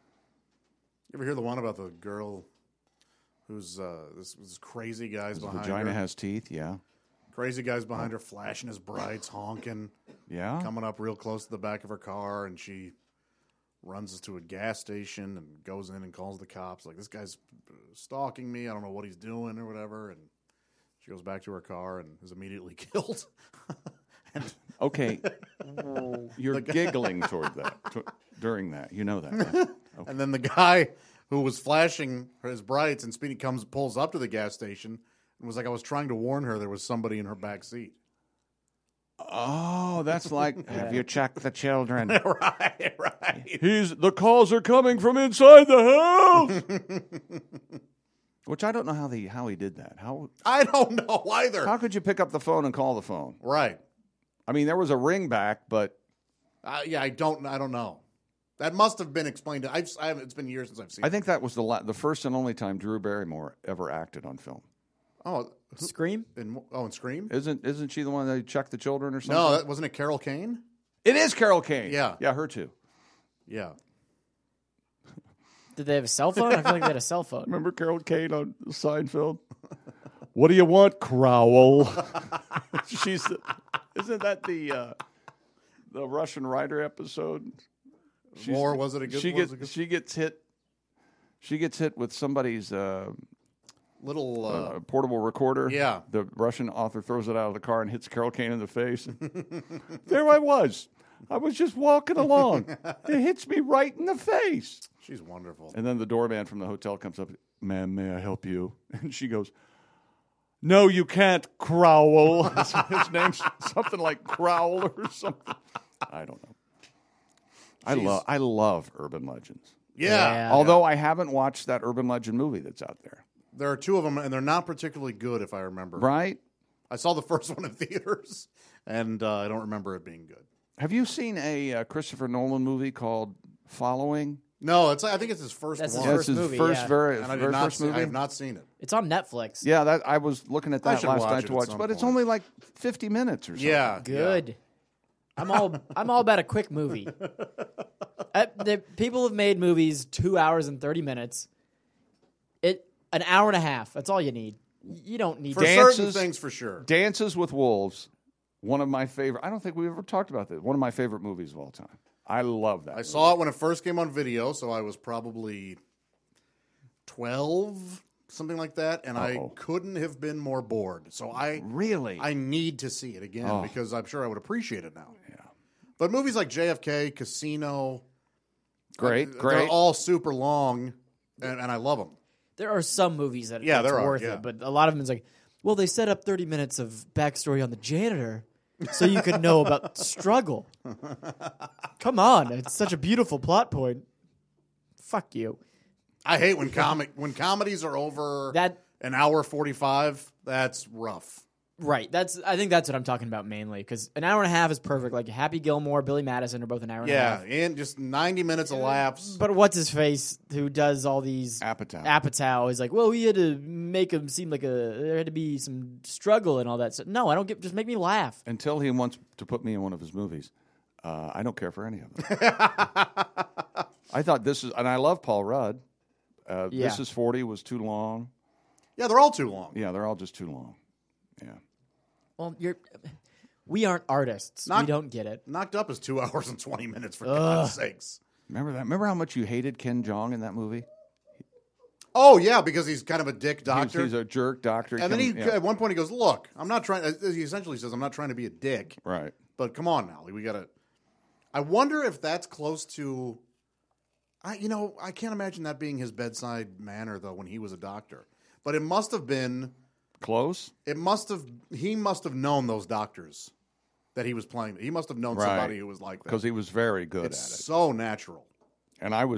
You ever hear the one about the girl who's this crazy guys His behind vagina her? has teeth, yeah. Crazy guys behind her, flashing his brights, honking, Yeah? coming up real close to the back of her car, and she runs to a gas station and goes in and calls the cops. Like, this guy's stalking me. I don't know what he's doing or whatever. And she goes back to her car and is immediately killed. Okay. You're giggling toward that, during that. You know that, right? And then the guy who was flashing his brights and speeding pulls up to the gas station and was like, I was trying to warn her there was somebody in her back seat. Oh, that's like, have you checked the children? Right. The calls are coming from inside the house. Which I don't know how he did that. How I don't know either. could you pick up the phone and call the phone? Right. I mean, there was a ring back, but Yeah, I don't know. That must have been explained. I haven't. It's been years since I've seen. I think that was the first and only time Drew Barrymore ever acted on film. Oh, Scream? in Scream? Isn't she the one that checked the children or something? No, that wasn't it. Carol Kane. It is Carol Kane. Yeah. Yeah, her too. Yeah. Did they have a cell phone? I feel like they had a cell phone. Remember Carol Kane on Seinfeld? What do you want, Crowell? Isn't that the Russian writer episode? Or was it a good? She gets hit. She gets hit with somebody's little portable recorder. Yeah. The Russian author throws it out of the car and hits Carol Kane in the face. There I was. I was just walking along. It hits me right in the face. She's wonderful. And then the doorman from the hotel comes up. Ma'am, may I help you? And she goes, no, you can't, Crowell. His name's something like Crowell or something. I don't know. I love urban legends. Yeah. Although I haven't watched that urban legend movie that's out there. There are two of them, and they're not particularly good, if I remember. Right? I saw the first one in theaters, and I don't remember it being good. Have you seen a Christopher Nolan movie called Following? No, I think it's his first That's his one. first That's his movie, first, yeah. very, And I very first movie. I have not seen it. It's on Netflix. Yeah, I was looking at that should last watch night it to at watch, some but it's point. only like 50 minutes or something. Yeah. Good. I'm all about a quick movie. People have made movies 2 hours and 30 minutes. An hour and a half. That's all you need. You don't need For Dances- certain things, for sure. Dances with Wolves, one of my favorite. I don't think we ever talked about this. One of my favorite movies of all time. I love that. I saw it when it first came on video, so I was probably 12, something like that, and I couldn't have been more bored. So I need to see it again because I'm sure I would appreciate it now. Yeah. But movies like JFK, Casino, Great. they're all super long, and I love them. There are some movies that Yeah, it's there are, worth yeah. it, but a lot of them is like, well, they set up 30 minutes of backstory on the janitor so you could know about struggle. Come on, it's such a beautiful plot point. Fuck you. I hate when comedies are over an hour 45. That's rough. Right. I think that's what I'm talking about mainly because an hour and a half is perfect. Like Happy Gilmore, Billy Madison are both an hour and a half. Yeah, and just 90 minutes of laughs. But what's his face who does all these Apatow is like, well, we had to make him seem like there had to be some struggle and all that stuff. No, I don't just make me laugh. Until he wants to put me in one of his movies. I don't care for any of them. I thought and I love Paul Rudd. This is 40 was too long. Yeah, they're all too long. Yeah, they're all just too long. Yeah. Well, we aren't artists. We don't get it. Knocked Up is 2 hours and 20 minutes, for God's sakes. Remember that? Remember how much you hated Ken Jeong in that movie? Oh, yeah, because he's kind of a dick doctor. He's a jerk doctor. And then at one point he goes, look, I'm not trying, he essentially says, I'm not trying to be a dick. Right. But come on now, we got to, I wonder if that's close to, I can't imagine that being his bedside manner, though, when he was a doctor. But it must have been. Close? He must have known those doctors that he was playing. He must have known somebody who was like that. Because he was very good at it. So natural. And I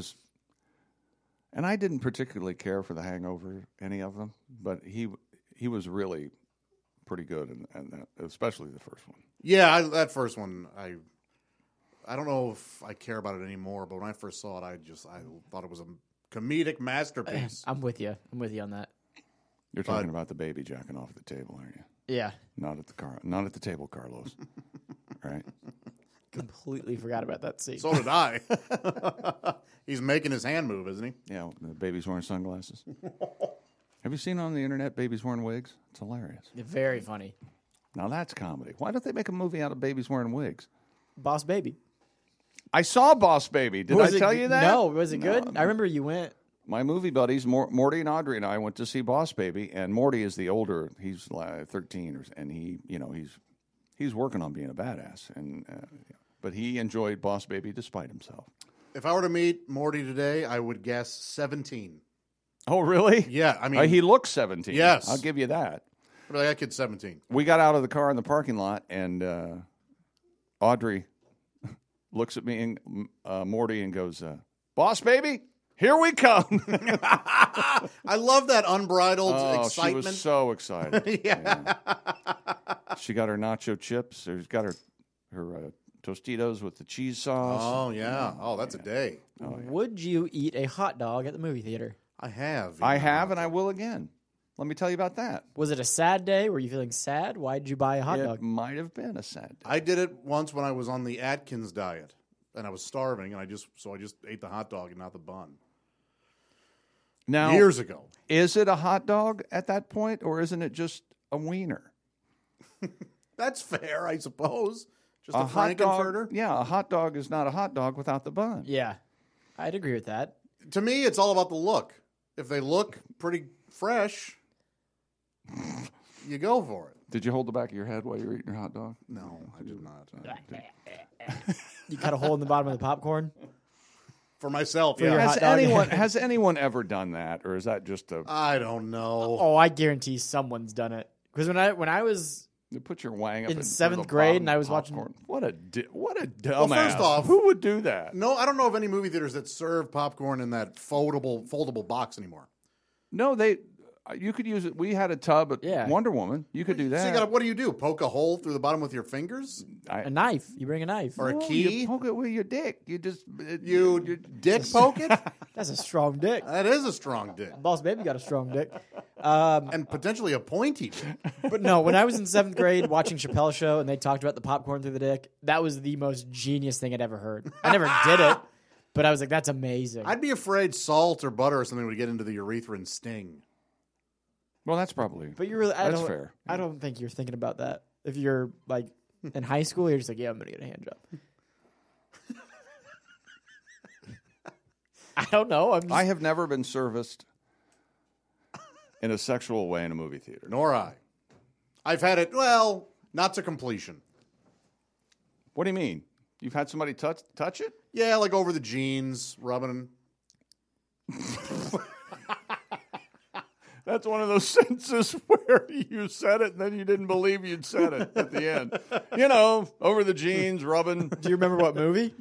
didn't particularly care for The Hangover, any of them, but he was really pretty good, in that, especially the first one. Yeah, that first one, I don't know if I care about it anymore, but when I first saw it, I thought it was a comedic masterpiece. I'm with you. I'm with you on that. You're talking about the baby jacking off at the table, aren't you? Yeah. Not at the table, Carlos. Right? Completely forgot about that scene. So did I. He's making his hand move, isn't he? Yeah, the baby's wearing sunglasses. Have you seen on the internet babies wearing wigs? It's hilarious. Very funny. Now that's comedy. Why don't they make a movie out of babies wearing wigs? Boss Baby. I saw Boss Baby. Did I tell you that? No. Was it good? I remember you went. My movie buddies, Morty and Audrey and I went to see Boss Baby, and Morty is the older. He's like 13, and he's working on being a badass, but he enjoyed Boss Baby despite himself. If I were to meet Morty today, I would guess 17. Oh, really? Yeah, I mean, he looks 17. Yes, I'll give you that. I'd be like, that kid's 17. We got out of the car in the parking lot, and Audrey looks at me and Morty and goes, "Boss Baby, here we come." I love that unbridled excitement. She was so excited. Yeah. She got her nacho chips. She's got her Tostitos with the cheese sauce. Oh, yeah. Oh, that's a day. Oh, yeah. Would you eat a hot dog at the movie theater? I have. I have, and I will again. Let me tell you about that. Was it a sad day? Were you feeling sad? Why did you buy a hot It dog? might have been a sad day. I did it once when I was on the Atkins diet, and I was starving, and I just ate the hot dog and not the bun. Now, years ago. is it a hot dog at that point, or isn't it just a wiener? That's fair, I suppose. Just a hot dog. Frankenfurter. Yeah, a hot dog is not a hot dog without the bun. Yeah, I'd agree with that. To me, it's all about the look. If they look pretty fresh, you go for it. Did you hold the back of your head while you were eating your hot dog? No, I did not. You cut a hole in the bottom of the popcorn. For myself, your yeah. hot dog. Has anyone ever done that, or is that just a? I don't know. Oh, I guarantee someone's done it. Because when I was You put your wang up in through seventh the grade bottom and I was watching- popcorn. What a dumbass! first off- who would do that? No, I don't know of any movie theaters that serve popcorn in that foldable box anymore. No, you could use it. We had a tub at Yeah. Wonder Woman. You could do that. So you got what do you do? Poke a hole through the bottom with your fingers a knife. You bring a knife. or a No, key? You poke it with your dick. You just You dick poke it? That's a strong dick. That is a strong dick. Boss Baby got a strong dick. And potentially a pointy dick. But no, when I was in seventh grade watching Chappelle's show and they talked about the popcorn through the dick, that was the most genius thing I'd ever heard. I never did it, but I was like, that's amazing. I'd be afraid salt or butter or something would get into the urethra and sting. Well, that's probably. But you really, That's fair. I don't think you're thinking about that. If you're like in high school, you're just like, yeah, I'm gonna get a hand job. I don't know. I have never been serviced in a sexual way in a movie theater. Nor I. I've had it, well, not to completion. What do you mean? You've had somebody touch it? Yeah, like over the jeans, rubbing. That's one of those sentences where you said it and then you didn't believe you'd said it at the end. You know, over the jeans, rubbing. Do you remember what movie?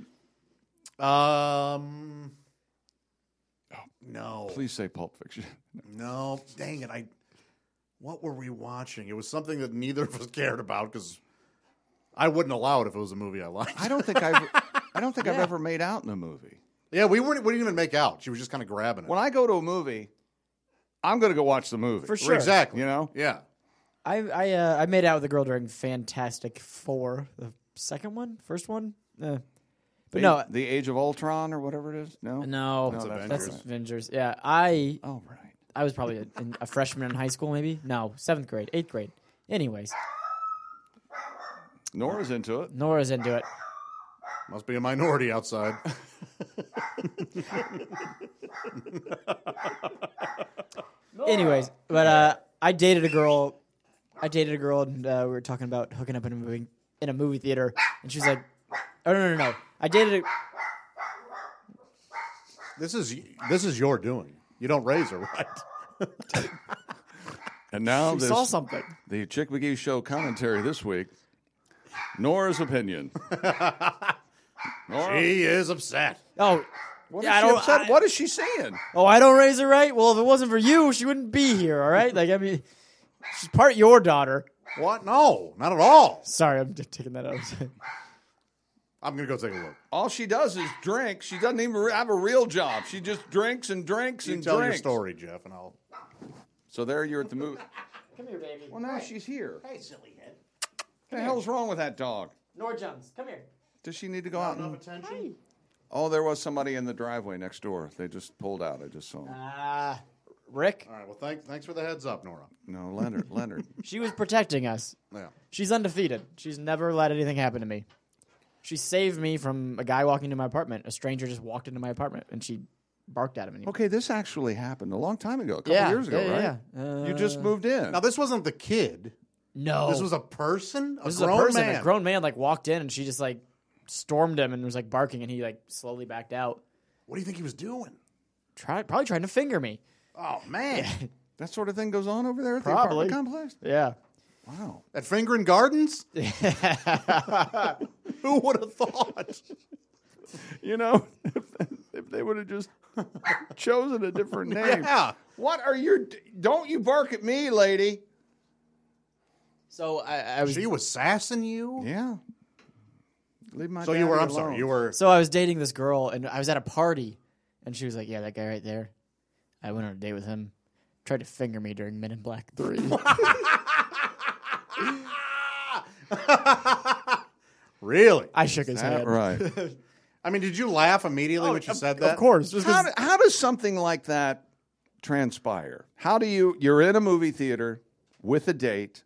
No. Please say Pulp Fiction. No. Dang it. What were we watching? It was something that neither of us cared about because I wouldn't allow it if it was a movie I liked. I don't think I've ever made out in a movie. Yeah, we didn't even make out. She was just kind of grabbing it. When I go to a movie, I'm going to go watch the movie. For sure. Exactly. You know? Yeah. I made out with a girl during Fantastic Four, the second one, first one. But no, The Age of Ultron or whatever it is? No? no, that's that's Avengers. Avengers. Yeah, I Oh, right. was probably a freshman in high school, maybe. No, 7th grade, 8th grade. Anyways, Nora's into it. Nora's into it. Must be a minority outside. Anyways, but I dated a girl. And we were talking about hooking up in a movie theater, and she was like, "Oh no! I dated a." This is your doing. You don't raise her, right? And now We saw something. the Chick McGee Show commentary this week. Nora's opinion. Nora, She is upset. Oh, what yeah, is I she don't. upset? What is she saying? I don't raise her right. Well, if it wasn't for you, she wouldn't be here. All right, like I mean, she's part your daughter. What? No, not at all. Sorry, I'm just taking that out. I'm going to go take a look. All she does is drink. She doesn't even have a real job. She just drinks and drinks You and tell drinks. your story, Jeff, and I'll... So there you're at the movie. Come here, baby. Well, now she's here. Hey, silly head. What the hell's wrong with that dog? Nora Jones, come here. Does she need to go out and... attention? Oh, there was somebody in the driveway next door. They just pulled out. I just saw them. Rick. All right, well, thanks for the heads up, Nora. No, Leonard. She was protecting us. Yeah. She's undefeated. She's never let anything happen to me. She saved me from a guy walking into my apartment. A stranger just walked into my apartment, and she barked at him. And he, Okay, this actually happened a long time ago, a couple years ago, right? Yeah. You just moved in. Now, this wasn't the kid. No. This was a person? This is grown a person. man? A grown man, like, walked in, and she just, like, stormed him and was, like, barking, and he, like, slowly backed out. What do you think he was doing? Probably trying to finger me. Oh, man. That sort of thing goes on over there at the Probably. apartment complex? Yeah. Wow. At Fingering Gardens? Who would have thought? You know, if they would have just chosen a different name. Yeah. What are your... Don't you bark at me, lady. So I was... She was sassing you? Yeah. Leave my So you were, daddy I'm sorry, alone. you were... So I was dating this girl, and I was at a party, and she was like, yeah, that guy right there. I went on a date with him. Tried to finger me during Men in Black 3. Really? I shook his That hand. right. I mean, did you laugh immediately when she said that? Of course. Just 'cause- How does something like that transpire? How do you're in a movie theater with a date,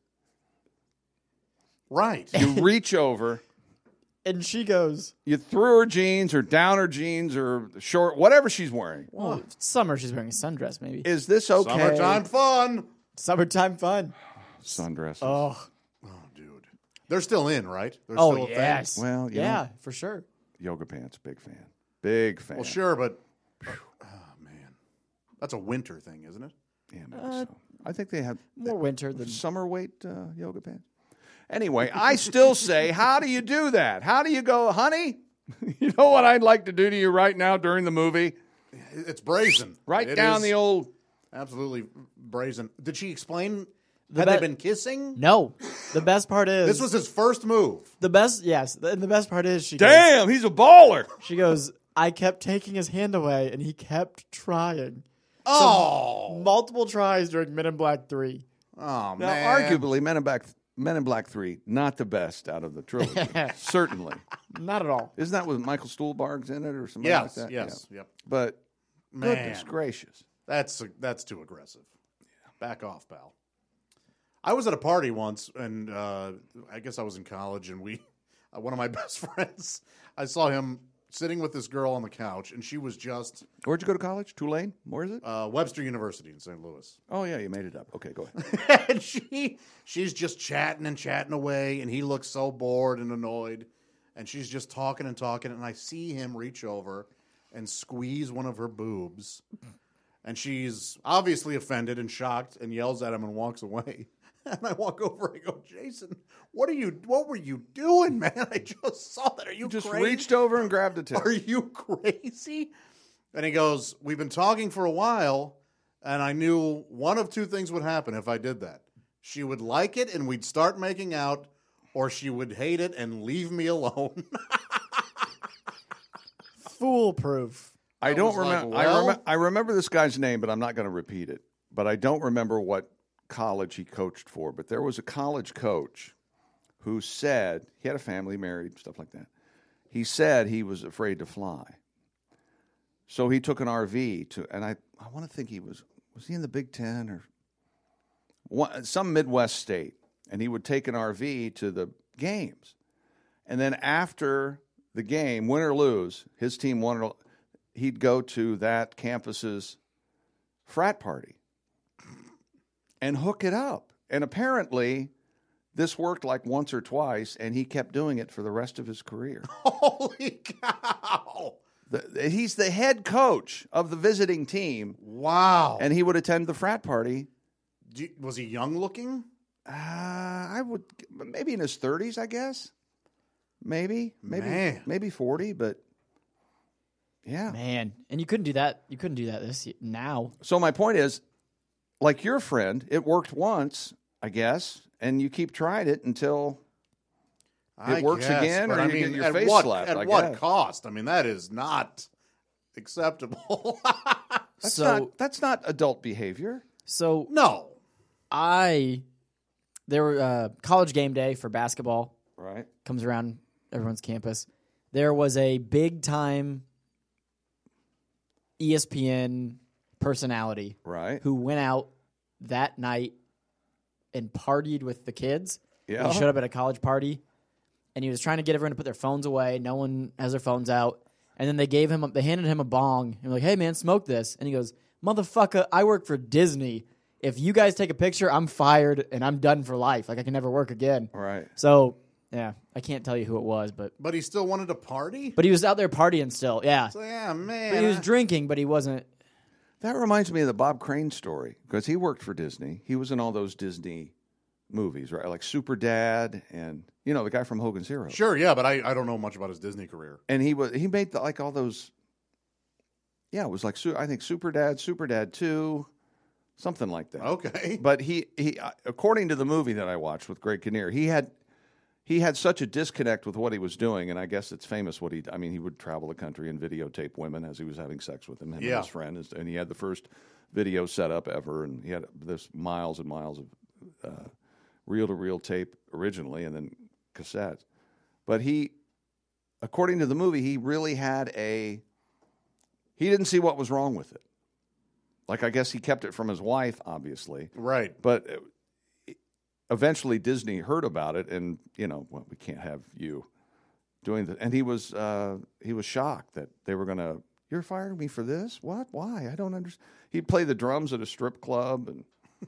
Right. you reach over, And she goes, you threw her jeans or down her jeans or short, whatever she's wearing. well, summer, she's wearing a sundress, maybe. Is this okay? Summertime fun. Summertime fun. Sundresses. Oh, Oh, dude. They're still in, right? They're oh still a thing? yes. Well, you yeah, know. for sure. Yoga pants, big fan. Big fan. Well, sure, but oh man, that's a winter thing, isn't it? Yeah, maybe so. I think they have More winter than summer weight yoga pants. Anyway, I still say, how do you do that? How do you go, honey? You know what I'd like to do to you right now during the movie? It's brazen. Right It down is the old. absolutely brazen. Did she explain? The Had they be- been kissing? No. The best part is This was his first move. the best. Yes, and the best part is she goes, Damn, he's a baller. she goes. I kept taking his hand away, and he kept trying. Oh, Multiple tries during Men in Black 3. oh Now, man. arguably, Men in Black 3, not the best out of the trilogy. Certainly. Not at all. Isn't that with Michael Stuhlbarg's in it or something Yes, like that? yes, Yeah. yep. But Man. goodness gracious. That's too aggressive. Back off, pal. I was at a party once, and I guess I was in college, and one of my best friends, I saw him sitting with this girl on the couch, and she was just Where'd you go to college? Tulane? Where is it? Webster University in St. Louis. Oh, yeah, you made it up. Okay, go ahead. And she's just chatting and chatting away, and he looks so bored and annoyed, and she's just talking and talking, and I see him reach over and squeeze one of her boobs, and she's obviously offended and shocked and yells at him and walks away. And I walk over and I go, Jason, what were you doing, man? I just saw that. Are you Just crazy? reached over and grabbed a tip. Are you crazy? And he goes, we've been talking for a while, and I knew one of two things would happen if I did that. She would like it and we'd start making out, or she would hate it and leave me alone. Foolproof. I don't was like, remember. well- I remember this guy's name, but I'm not going to repeat it. But I don't remember what college he coached for. But there was a college coach who said he had a family, married, stuff like that. He said he was afraid to fly, so he took an RV to. And I want to think was he in the Big Ten or some Midwest state, and he would take an RV to the games, and then after the game, win or lose, his team won or he'd go to that campus's frat party and hook it up. And apparently, this worked like once or twice, and he kept doing it for the rest of his career. Holy cow. He's the head coach of the visiting team, Wow. and he would attend the frat party. Was he young looking? I would maybe in his 30s, I guess. Maybe Man. maybe 40, but yeah. Man. And you couldn't do that. You couldn't do that now. So my point is, like your friend, it worked once, I guess, and you keep trying it until I works guess, again, but or I you mean, get your at face what, slapped, At I what guess. cost? I mean, that is not acceptable. That's not adult behavior. So No. there were college game day for basketball Right. comes around everyone's campus. There was a big time ESPN personality Right. who went out that night and partied with the kids. Yeah. He showed up at a college party, and he was trying to get everyone to put their phones away. No one has their phones out. And then they handed him a bong, and were like, "Hey man, smoke this." And he goes, "Motherfucker, I work for Disney. If you guys take a picture, I'm fired and I'm done for life. Like I can never work again." Right. So yeah, I can't tell you who it was, but But he still wanted to party? he was out there partying still. Yeah, So, yeah, man. but he was drinking, but he wasn't. That reminds me of the Bob Crane story because he worked for Disney. He was in all those Disney movies, right? Like Super Dad and the guy from Hogan's Heroes. Sure, yeah, but I don't know much about his Disney career. And he made like all those. Yeah, it was like I think Super Dad 2, something like that. Okay. But he according to the movie that I watched with Greg Kinnear, he had such a disconnect with what he was doing, and I guess it's famous he would travel the country and videotape women as he was having sex with them, him and Yeah. his friend, and he had the first video setup ever, and he had this miles and miles of reel-to-reel tape originally, and then cassette. But according to the movie, he really had he didn't see what was wrong with it. Like, I guess he kept it from his wife, obviously. Right. But eventually Disney heard about it, and, well, we can't have you doing that. And he was shocked that they were going to, you're firing me for this? What? Why? I don't understand. He'd play the drums at a strip club, and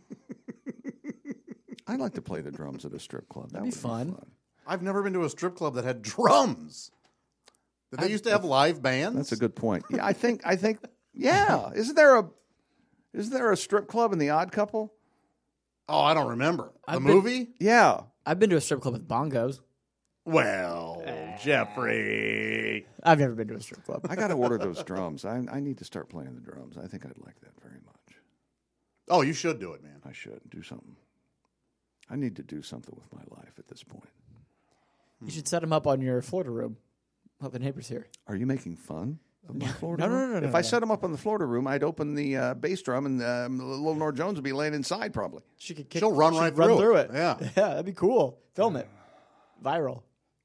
I'd like to play the drums at a strip club. That'd be fun. I've never been to a strip club that had drums. Did they used to have live bands? That's a good point. Yeah, I think, yeah. Isn't there a strip club in The Odd Couple? Oh, I don't remember. The been- movie? Yeah. I've been to a strip club with bongos. Well, Jeffrey. I've never been to a strip club. I got to order those drums. I need to start playing the drums. I think I'd like that very much. Oh, you should do it, man. I should do something. I need to do something with my life at this point. You should set them up on your Florida room. Let the neighbors hear. Are you making fun of my Florida No, room? no, no, If no, I no. set them up on the Florida room, I'd open the bass drum, and little Nora Jones would be laying inside probably. She'll She'll run right through it. Yeah. Yeah, that'd be cool. Film it. Viral.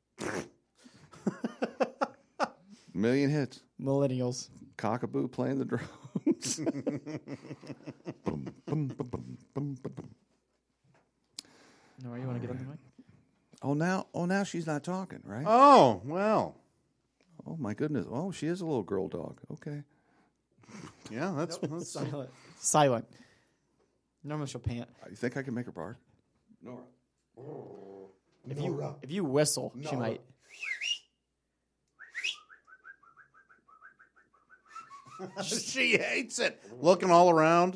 Million hits. Millennials. Cockaboo playing the drums. Boom, boom, boom, boom, boom, boom. No, you want to get on the mic? Oh, now she's not talking, right? Oh, well. Oh, my goodness. Oh, she is a little girl dog. Okay. Yeah, that's Silent. Normally she'll pant. You think I can make her bark? Nora. If you whistle, she might. she hates it. Looking all around.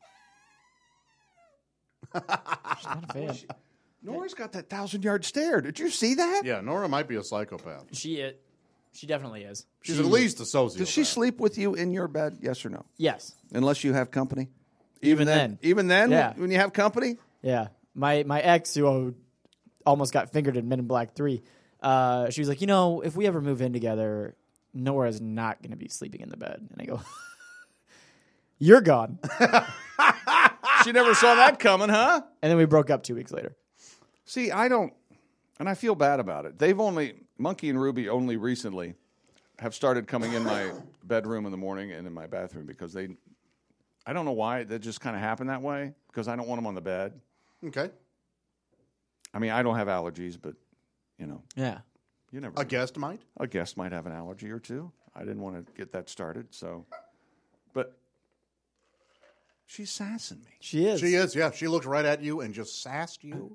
She's not a fan. Nora's got that 1,000-yard stare. Did you see that? Yeah, Nora might be a psychopath. She definitely is. She's at least a sociopath. Does she sleep with you in your bed? Yes or no? Yes. Unless you have company? Even then. Even then? Yeah. When you have company? Yeah. My ex, who almost got fingered in Men in Black 3, she was like, if we ever move in together, Nora's not going to be sleeping in the bed. And I go, you're gone. She never saw that coming, huh? And then we broke up 2 weeks later. See, I don't, and I feel bad about it. Monkey and Ruby only recently have started coming in my bedroom in the morning and in my bathroom because I don't know why, that just kind of happened that way, because I don't want them on the bed. Okay. I mean, I don't have allergies, but, Yeah. you never A know. guest might? A guest might have an allergy or two. I didn't want to get that started, so. But she's sassing me. She is. She is, yeah. She looked right at you and just sassed you.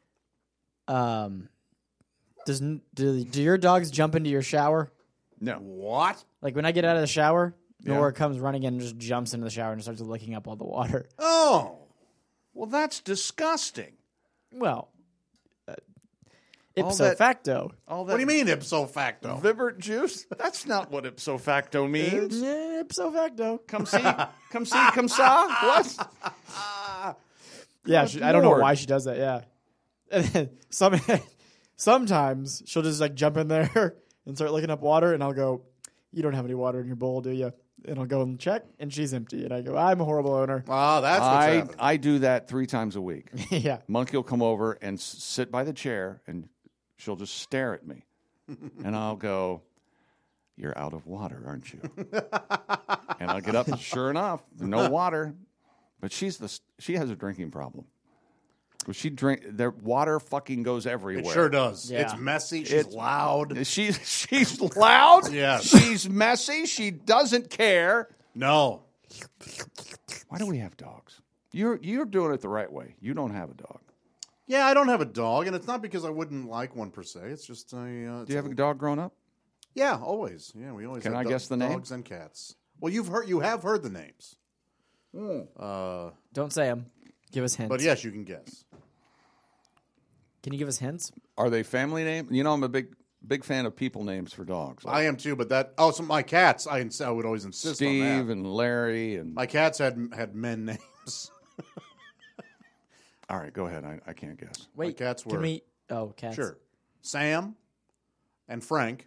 Do your dogs jump into your shower? No. What? Like when I get out of the shower, Yeah. Nora comes running in and just jumps into the shower and starts licking up all the water. Oh. Well, that's disgusting. Well, All ipso that- facto. All that What do you mean ipso facto? Vibert juice? That's not what ipso facto means. Yeah, ipso facto. Come see, come saw. What? Yeah, I don't know Lord. why she does that. Yeah, and then sometimes she'll just like jump in there and start licking up water, and I'll go, "You don't have any water in your bowl, do you?" And I'll go and check, and she's empty, and I go, "I'm a horrible owner." Ah, that's what's happening. I do that 3 times a week. Yeah, Monkey will come over and sit by the chair, and she'll just stare at me, and I'll go, "You're out of water, aren't you?" And I'll get up, and sure enough, no water. But she has a drinking problem. Their water fucking goes everywhere. It sure does. Yeah. It's messy. She's loud. She's loud. Yes. She's messy. She doesn't care. No. Why do we have dogs? You're doing it the right way. You don't have a dog. Yeah, I don't have a dog, and it's not because I wouldn't like one per se. It's just Do you have a dog growing up? Yeah, always. Yeah, we always. Can have I guess the name? Dogs and cats. Well, you have heard the names. don't say them. Give us hints. But yes, you can guess. Can you give us hints? Are they family names? I'm a big fan of people names for dogs. Like I am too, but so my cats, I would always insist Steve on that. and Larry and. My cats had men names. All right, go ahead. I can't guess. Wait, cats can were- we? Oh, cats. Sure. Sam and Frank.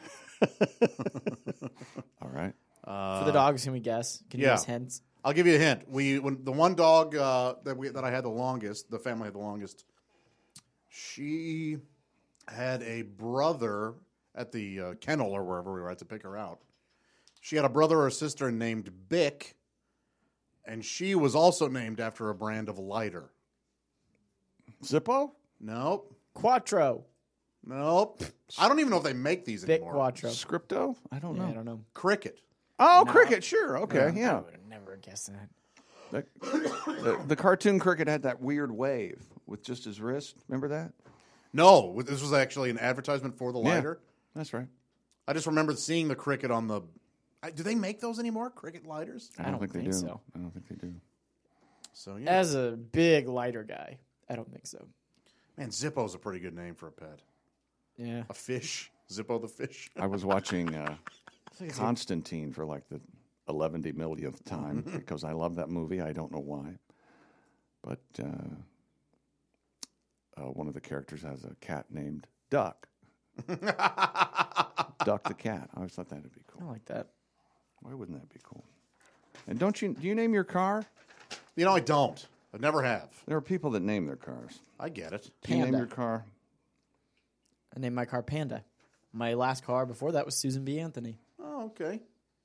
All right. For the dogs, can we guess? Can you yeah. give us hints? I'll give you a hint. When the one dog that I had the longest, the family had the longest, she had a brother at the kennel or wherever we were at to pick her out. She had a brother or sister named Bick, And she was also named after a brand of lighter. Zippo? Nope. Quattro. Nope. I don't even know if they make these Bic anymore. Quattro. Scripto? I don't Yeah, know. I don't know. Cricket. Oh, No. cricket. Sure. Okay. I Yeah. would have never guessed that. The cartoon cricket had that weird wave with just his wrist. Remember that? No, this was actually an advertisement for the lighter. That's right. I just remember seeing the cricket on the. Do they make those anymore? Cricket lighters? I don't think they do. so. I don't think they do. So yeah, As a big lighter guy, I don't think so. man, Zippo's a pretty good name for a pet. Yeah. A fish, Zippo the fish. I was watching Constantine for like the 11 millionth time because I love that movie. I don't know why. But one of the characters has a cat named Duck. Duck the cat. I always thought that'd be I cool. like that. Why wouldn't that be cool? And do you name your car? You know, I don't. I never have. There are people that name their cars. I get it. Do you name Panda. your car? I named my car Panda. My last car before that was Susan B. Anthony. Oh, okay.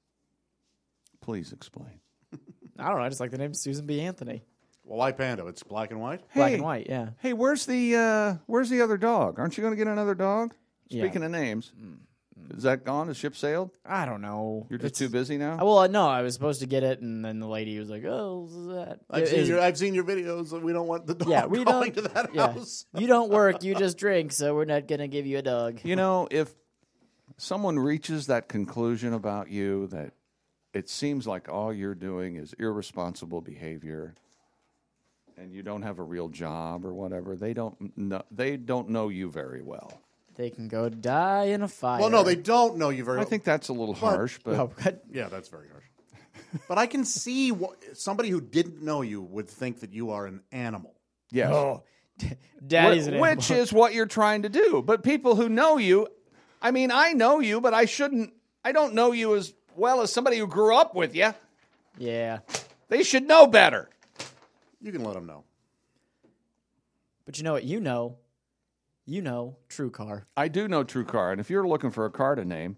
Please explain. I don't know. I just like the name Susan B. Anthony. Well, why Panda? It's black and white. Black Hey. and white, yeah. Hey, where's the other dog? Aren't you going to get another dog? Yeah. Speaking of names, is that gone? Has ship sailed? I don't know. You're just too busy now? Well, no, I was supposed to get it, and then the lady was like, "Oh, what's that?" I've seen your videos. We don't want the dog Yeah, we going don't. to that Yeah, house. you don't work, you just drink, so we're not gonna give you a dog. You know, if someone reaches that conclusion about you that it seems like all you're doing is irresponsible behavior and you don't have a real job or whatever, they don't know you very well. They can go die in a fire. Well, no, they don't know you very well. I think that's a little harsh, but Oh, but Yeah, that's very harsh. But I can see somebody who didn't know you would think that you are an animal. yes. oh, Daddy's an animal. Which is what you're trying to do. But people who know you, I mean, I know you, but I don't know you as well as somebody who grew up with you. Yeah, They should know better. You can let them know. but you know what? You know, True Car. I do know True Car, and if you're looking for a car to name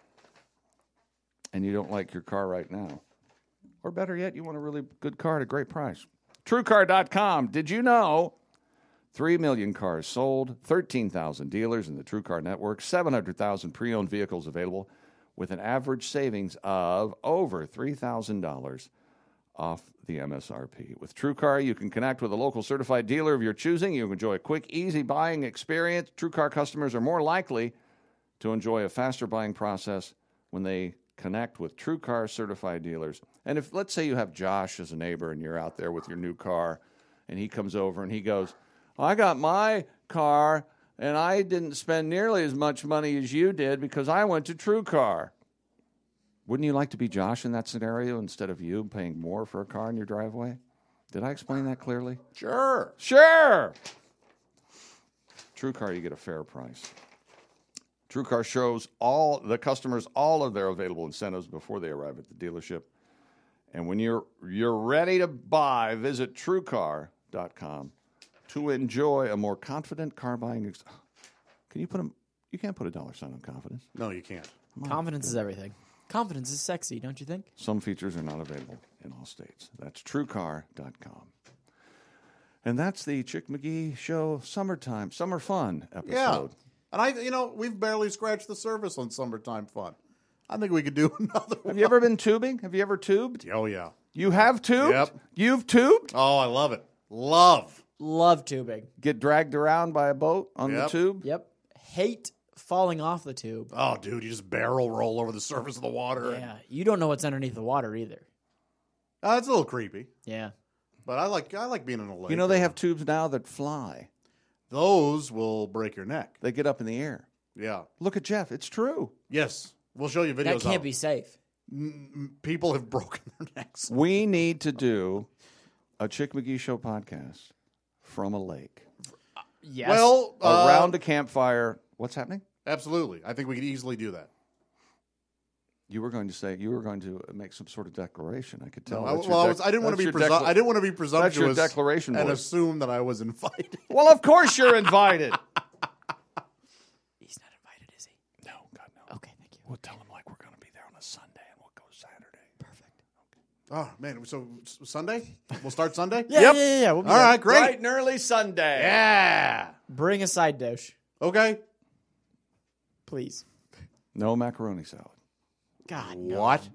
and you don't like your car right now, or better yet, you want a really good car at a great price, TrueCar.com. Did you know 3 million cars sold, 13,000 dealers in the True Car network, 700,000 pre-owned vehicles available with an average savings of over $3,000 off the MSRP. With TrueCar, you can connect with a local certified dealer of your choosing. You can enjoy a quick, easy buying experience. TrueCar customers are more likely to enjoy a faster buying process when they connect with TrueCar certified dealers. And if, let's say you have Josh as a neighbor and you're out there with your new car, and he comes over and he goes, I got my car, and I didn't spend nearly as much money as you did because I went to TrueCar. Wouldn't you like to be Josh in that scenario instead of you paying more for a car in your driveway? Did I explain that clearly? Sure. Sure. TrueCar, you get a fair price. TrueCar shows all the customers all of their available incentives before they arrive at the dealership. And when you're ready to buy, visit TrueCar.com to enjoy a more confident car buying. You can't put a dollar sign on confidence. No, you can't. Confidence is everything. Confidence is sexy, don't you think? Some features are not available in all states. That's TrueCar.com. And that's the Chick McGee Show summer fun episode. Yeah. And we've barely scratched the surface on summertime fun. I think we could do another one. Have you ever been tubing? Have you ever tubed? Oh, yeah. You have tubed? Yep. You've tubed? Oh, I love it. Love. Love tubing. Get dragged around by a boat on the Yep. tube? Yep. Hate falling off the tube. Oh, dude, you just barrel roll over the surface of the water. Yeah. You don't know what's underneath the water either. It's a little creepy, Yeah. but I like being in a lake. You know, they have tubes now that fly. Those will break your neck. They get up in the air. Yeah. Look at Jeff. It's true. Yes. We'll show you videos. That can't of be safe. People have broken their necks. We need to do a Chick McGee Show podcast from a lake. Yes. Well, Around a campfire. What's happening? absolutely. I think we could easily do that. You were going to make some sort of declaration. I could tell. I That's your didn't want to be that's your I didn't want to be presumptuous declaration and voice. assume that I was invited. Well, of course you're invited. He's not invited, is he? No, God, no. Okay, thank you. We'll tell him like we're going to be there on a Sunday and we'll go Saturday. Perfect. Oh, man. So Sunday? We'll start Sunday? Yeah. We'll be All there. right, great. Bright and early Sunday. Yeah. Bring a side dish, Okay. please. No macaroni salad. God, no. What?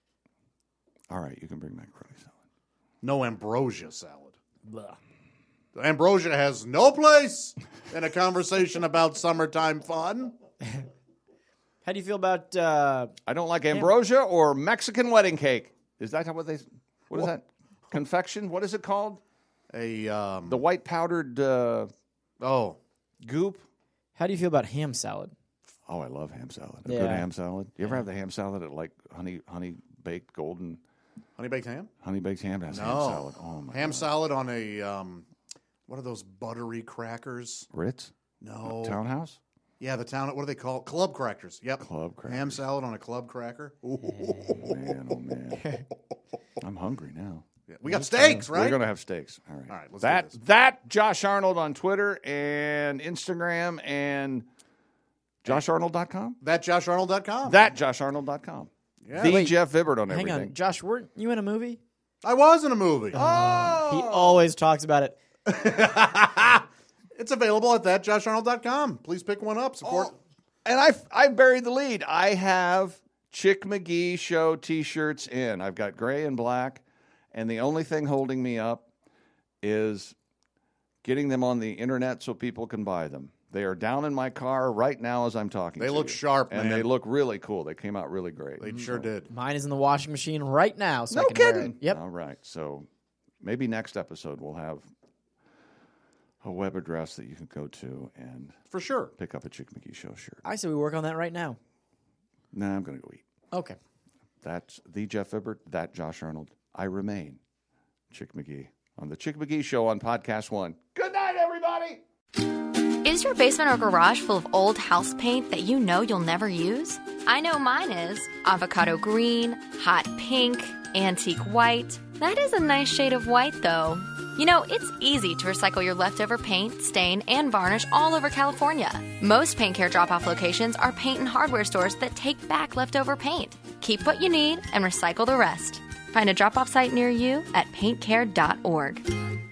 All right, you can bring macaroni salad. No ambrosia salad. Blah. Ambrosia has no place in a conversation about summertime fun. How do you feel about I don't like ambrosia or Mexican wedding cake. Is that what is that? Confection? What is it called? The The white powdered goop? how do you feel about ham salad? Oh, I love ham salad. A Yeah. good ham salad. You ever have the ham salad at like honey baked golden honey baked ham? honey baked ham? That's ham No. salad. Oh my Ham God. salad on a what are those buttery crackers? Ritz? No. Townhouse? Yeah, the town. What do they call it? Club crackers? Yep. Club crackers. Ham salad on a club cracker. Ooh. Man, oh man. I'm hungry now. Yeah. We got steaks, right? We're going to have steaks. All right. All right, let's do this. That Josh Arnold on Twitter and Instagram and JoshArnold.com? That JoshArnold.com. That JoshArnold.com. Yeah. The Wait, Jeff Vibbert on Hang everything. on, Josh, weren't you in a movie? I was in a movie. He always talks about it. It's available at thatjosharnold.com. Please pick one up. Support. And I buried the lead. I have Chick McGee Show T-shirts in. I've got gray and black, and the only thing holding me up is getting them on the internet so people can buy them. They are down in my car right now as I'm talking. They to look you. sharp, and man. they look really cool. They came out really great. They sure did. Mine is in the washing machine right now, so No I can wear kidding. it. Yep. All right. So maybe next episode we'll have a web address that you can go to and For sure. pick up a Chick McGee Show shirt. I say we work on that right now. Nah, I'm going to go eat. Okay. That's the Jeff Vibbert, that Josh Arnold. I remain Chick McGee on the Chick McGee Show on Podcast One. Good night, everybody. Is your basement or garage full of old house paint that you know you'll never use? I know mine is. Avocado green, hot pink, antique white. That is a nice shade of white, though. You know, it's easy to recycle your leftover paint, stain, and varnish all over California. Most Paint Care drop-off locations are paint and hardware stores that take back leftover paint. Keep what you need and recycle the rest. Find a drop-off site near you at paintcare.org.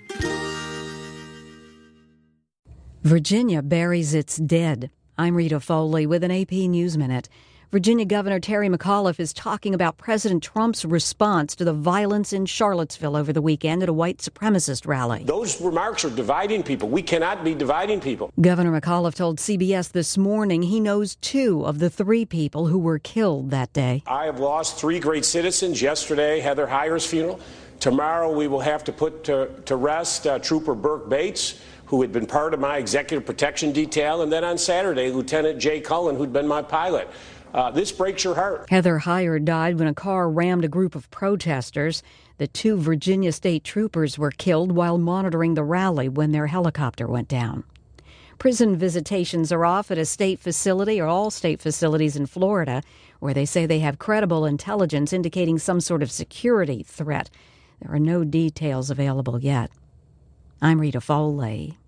Virginia buries its dead. I'm Rita Foley with an AP News Minute. Virginia Governor Terry McAuliffe is talking about President Trump's response to the violence in Charlottesville over the weekend at a white supremacist rally. Those remarks are dividing people. We cannot be dividing people. Governor McAuliffe told CBS this morning he knows 2 of the 3 people who were killed that day. I have lost 3 great citizens. Yesterday, Heather Heyer's funeral. Tomorrow, we will have to put to rest Trooper Burke Bates, who had been part of my executive protection detail. And then on Saturday, Lieutenant Jay Cullen, who'd been my pilot. This breaks your heart. Heather Heyer died when a car rammed a group of protesters. The 2 Virginia state troopers were killed while monitoring the rally when their helicopter went down. Prison visitations are off at a state facility or all state facilities in Florida, where they say they have credible intelligence indicating some sort of security threat. There are no details available yet. I'm Rita Foley.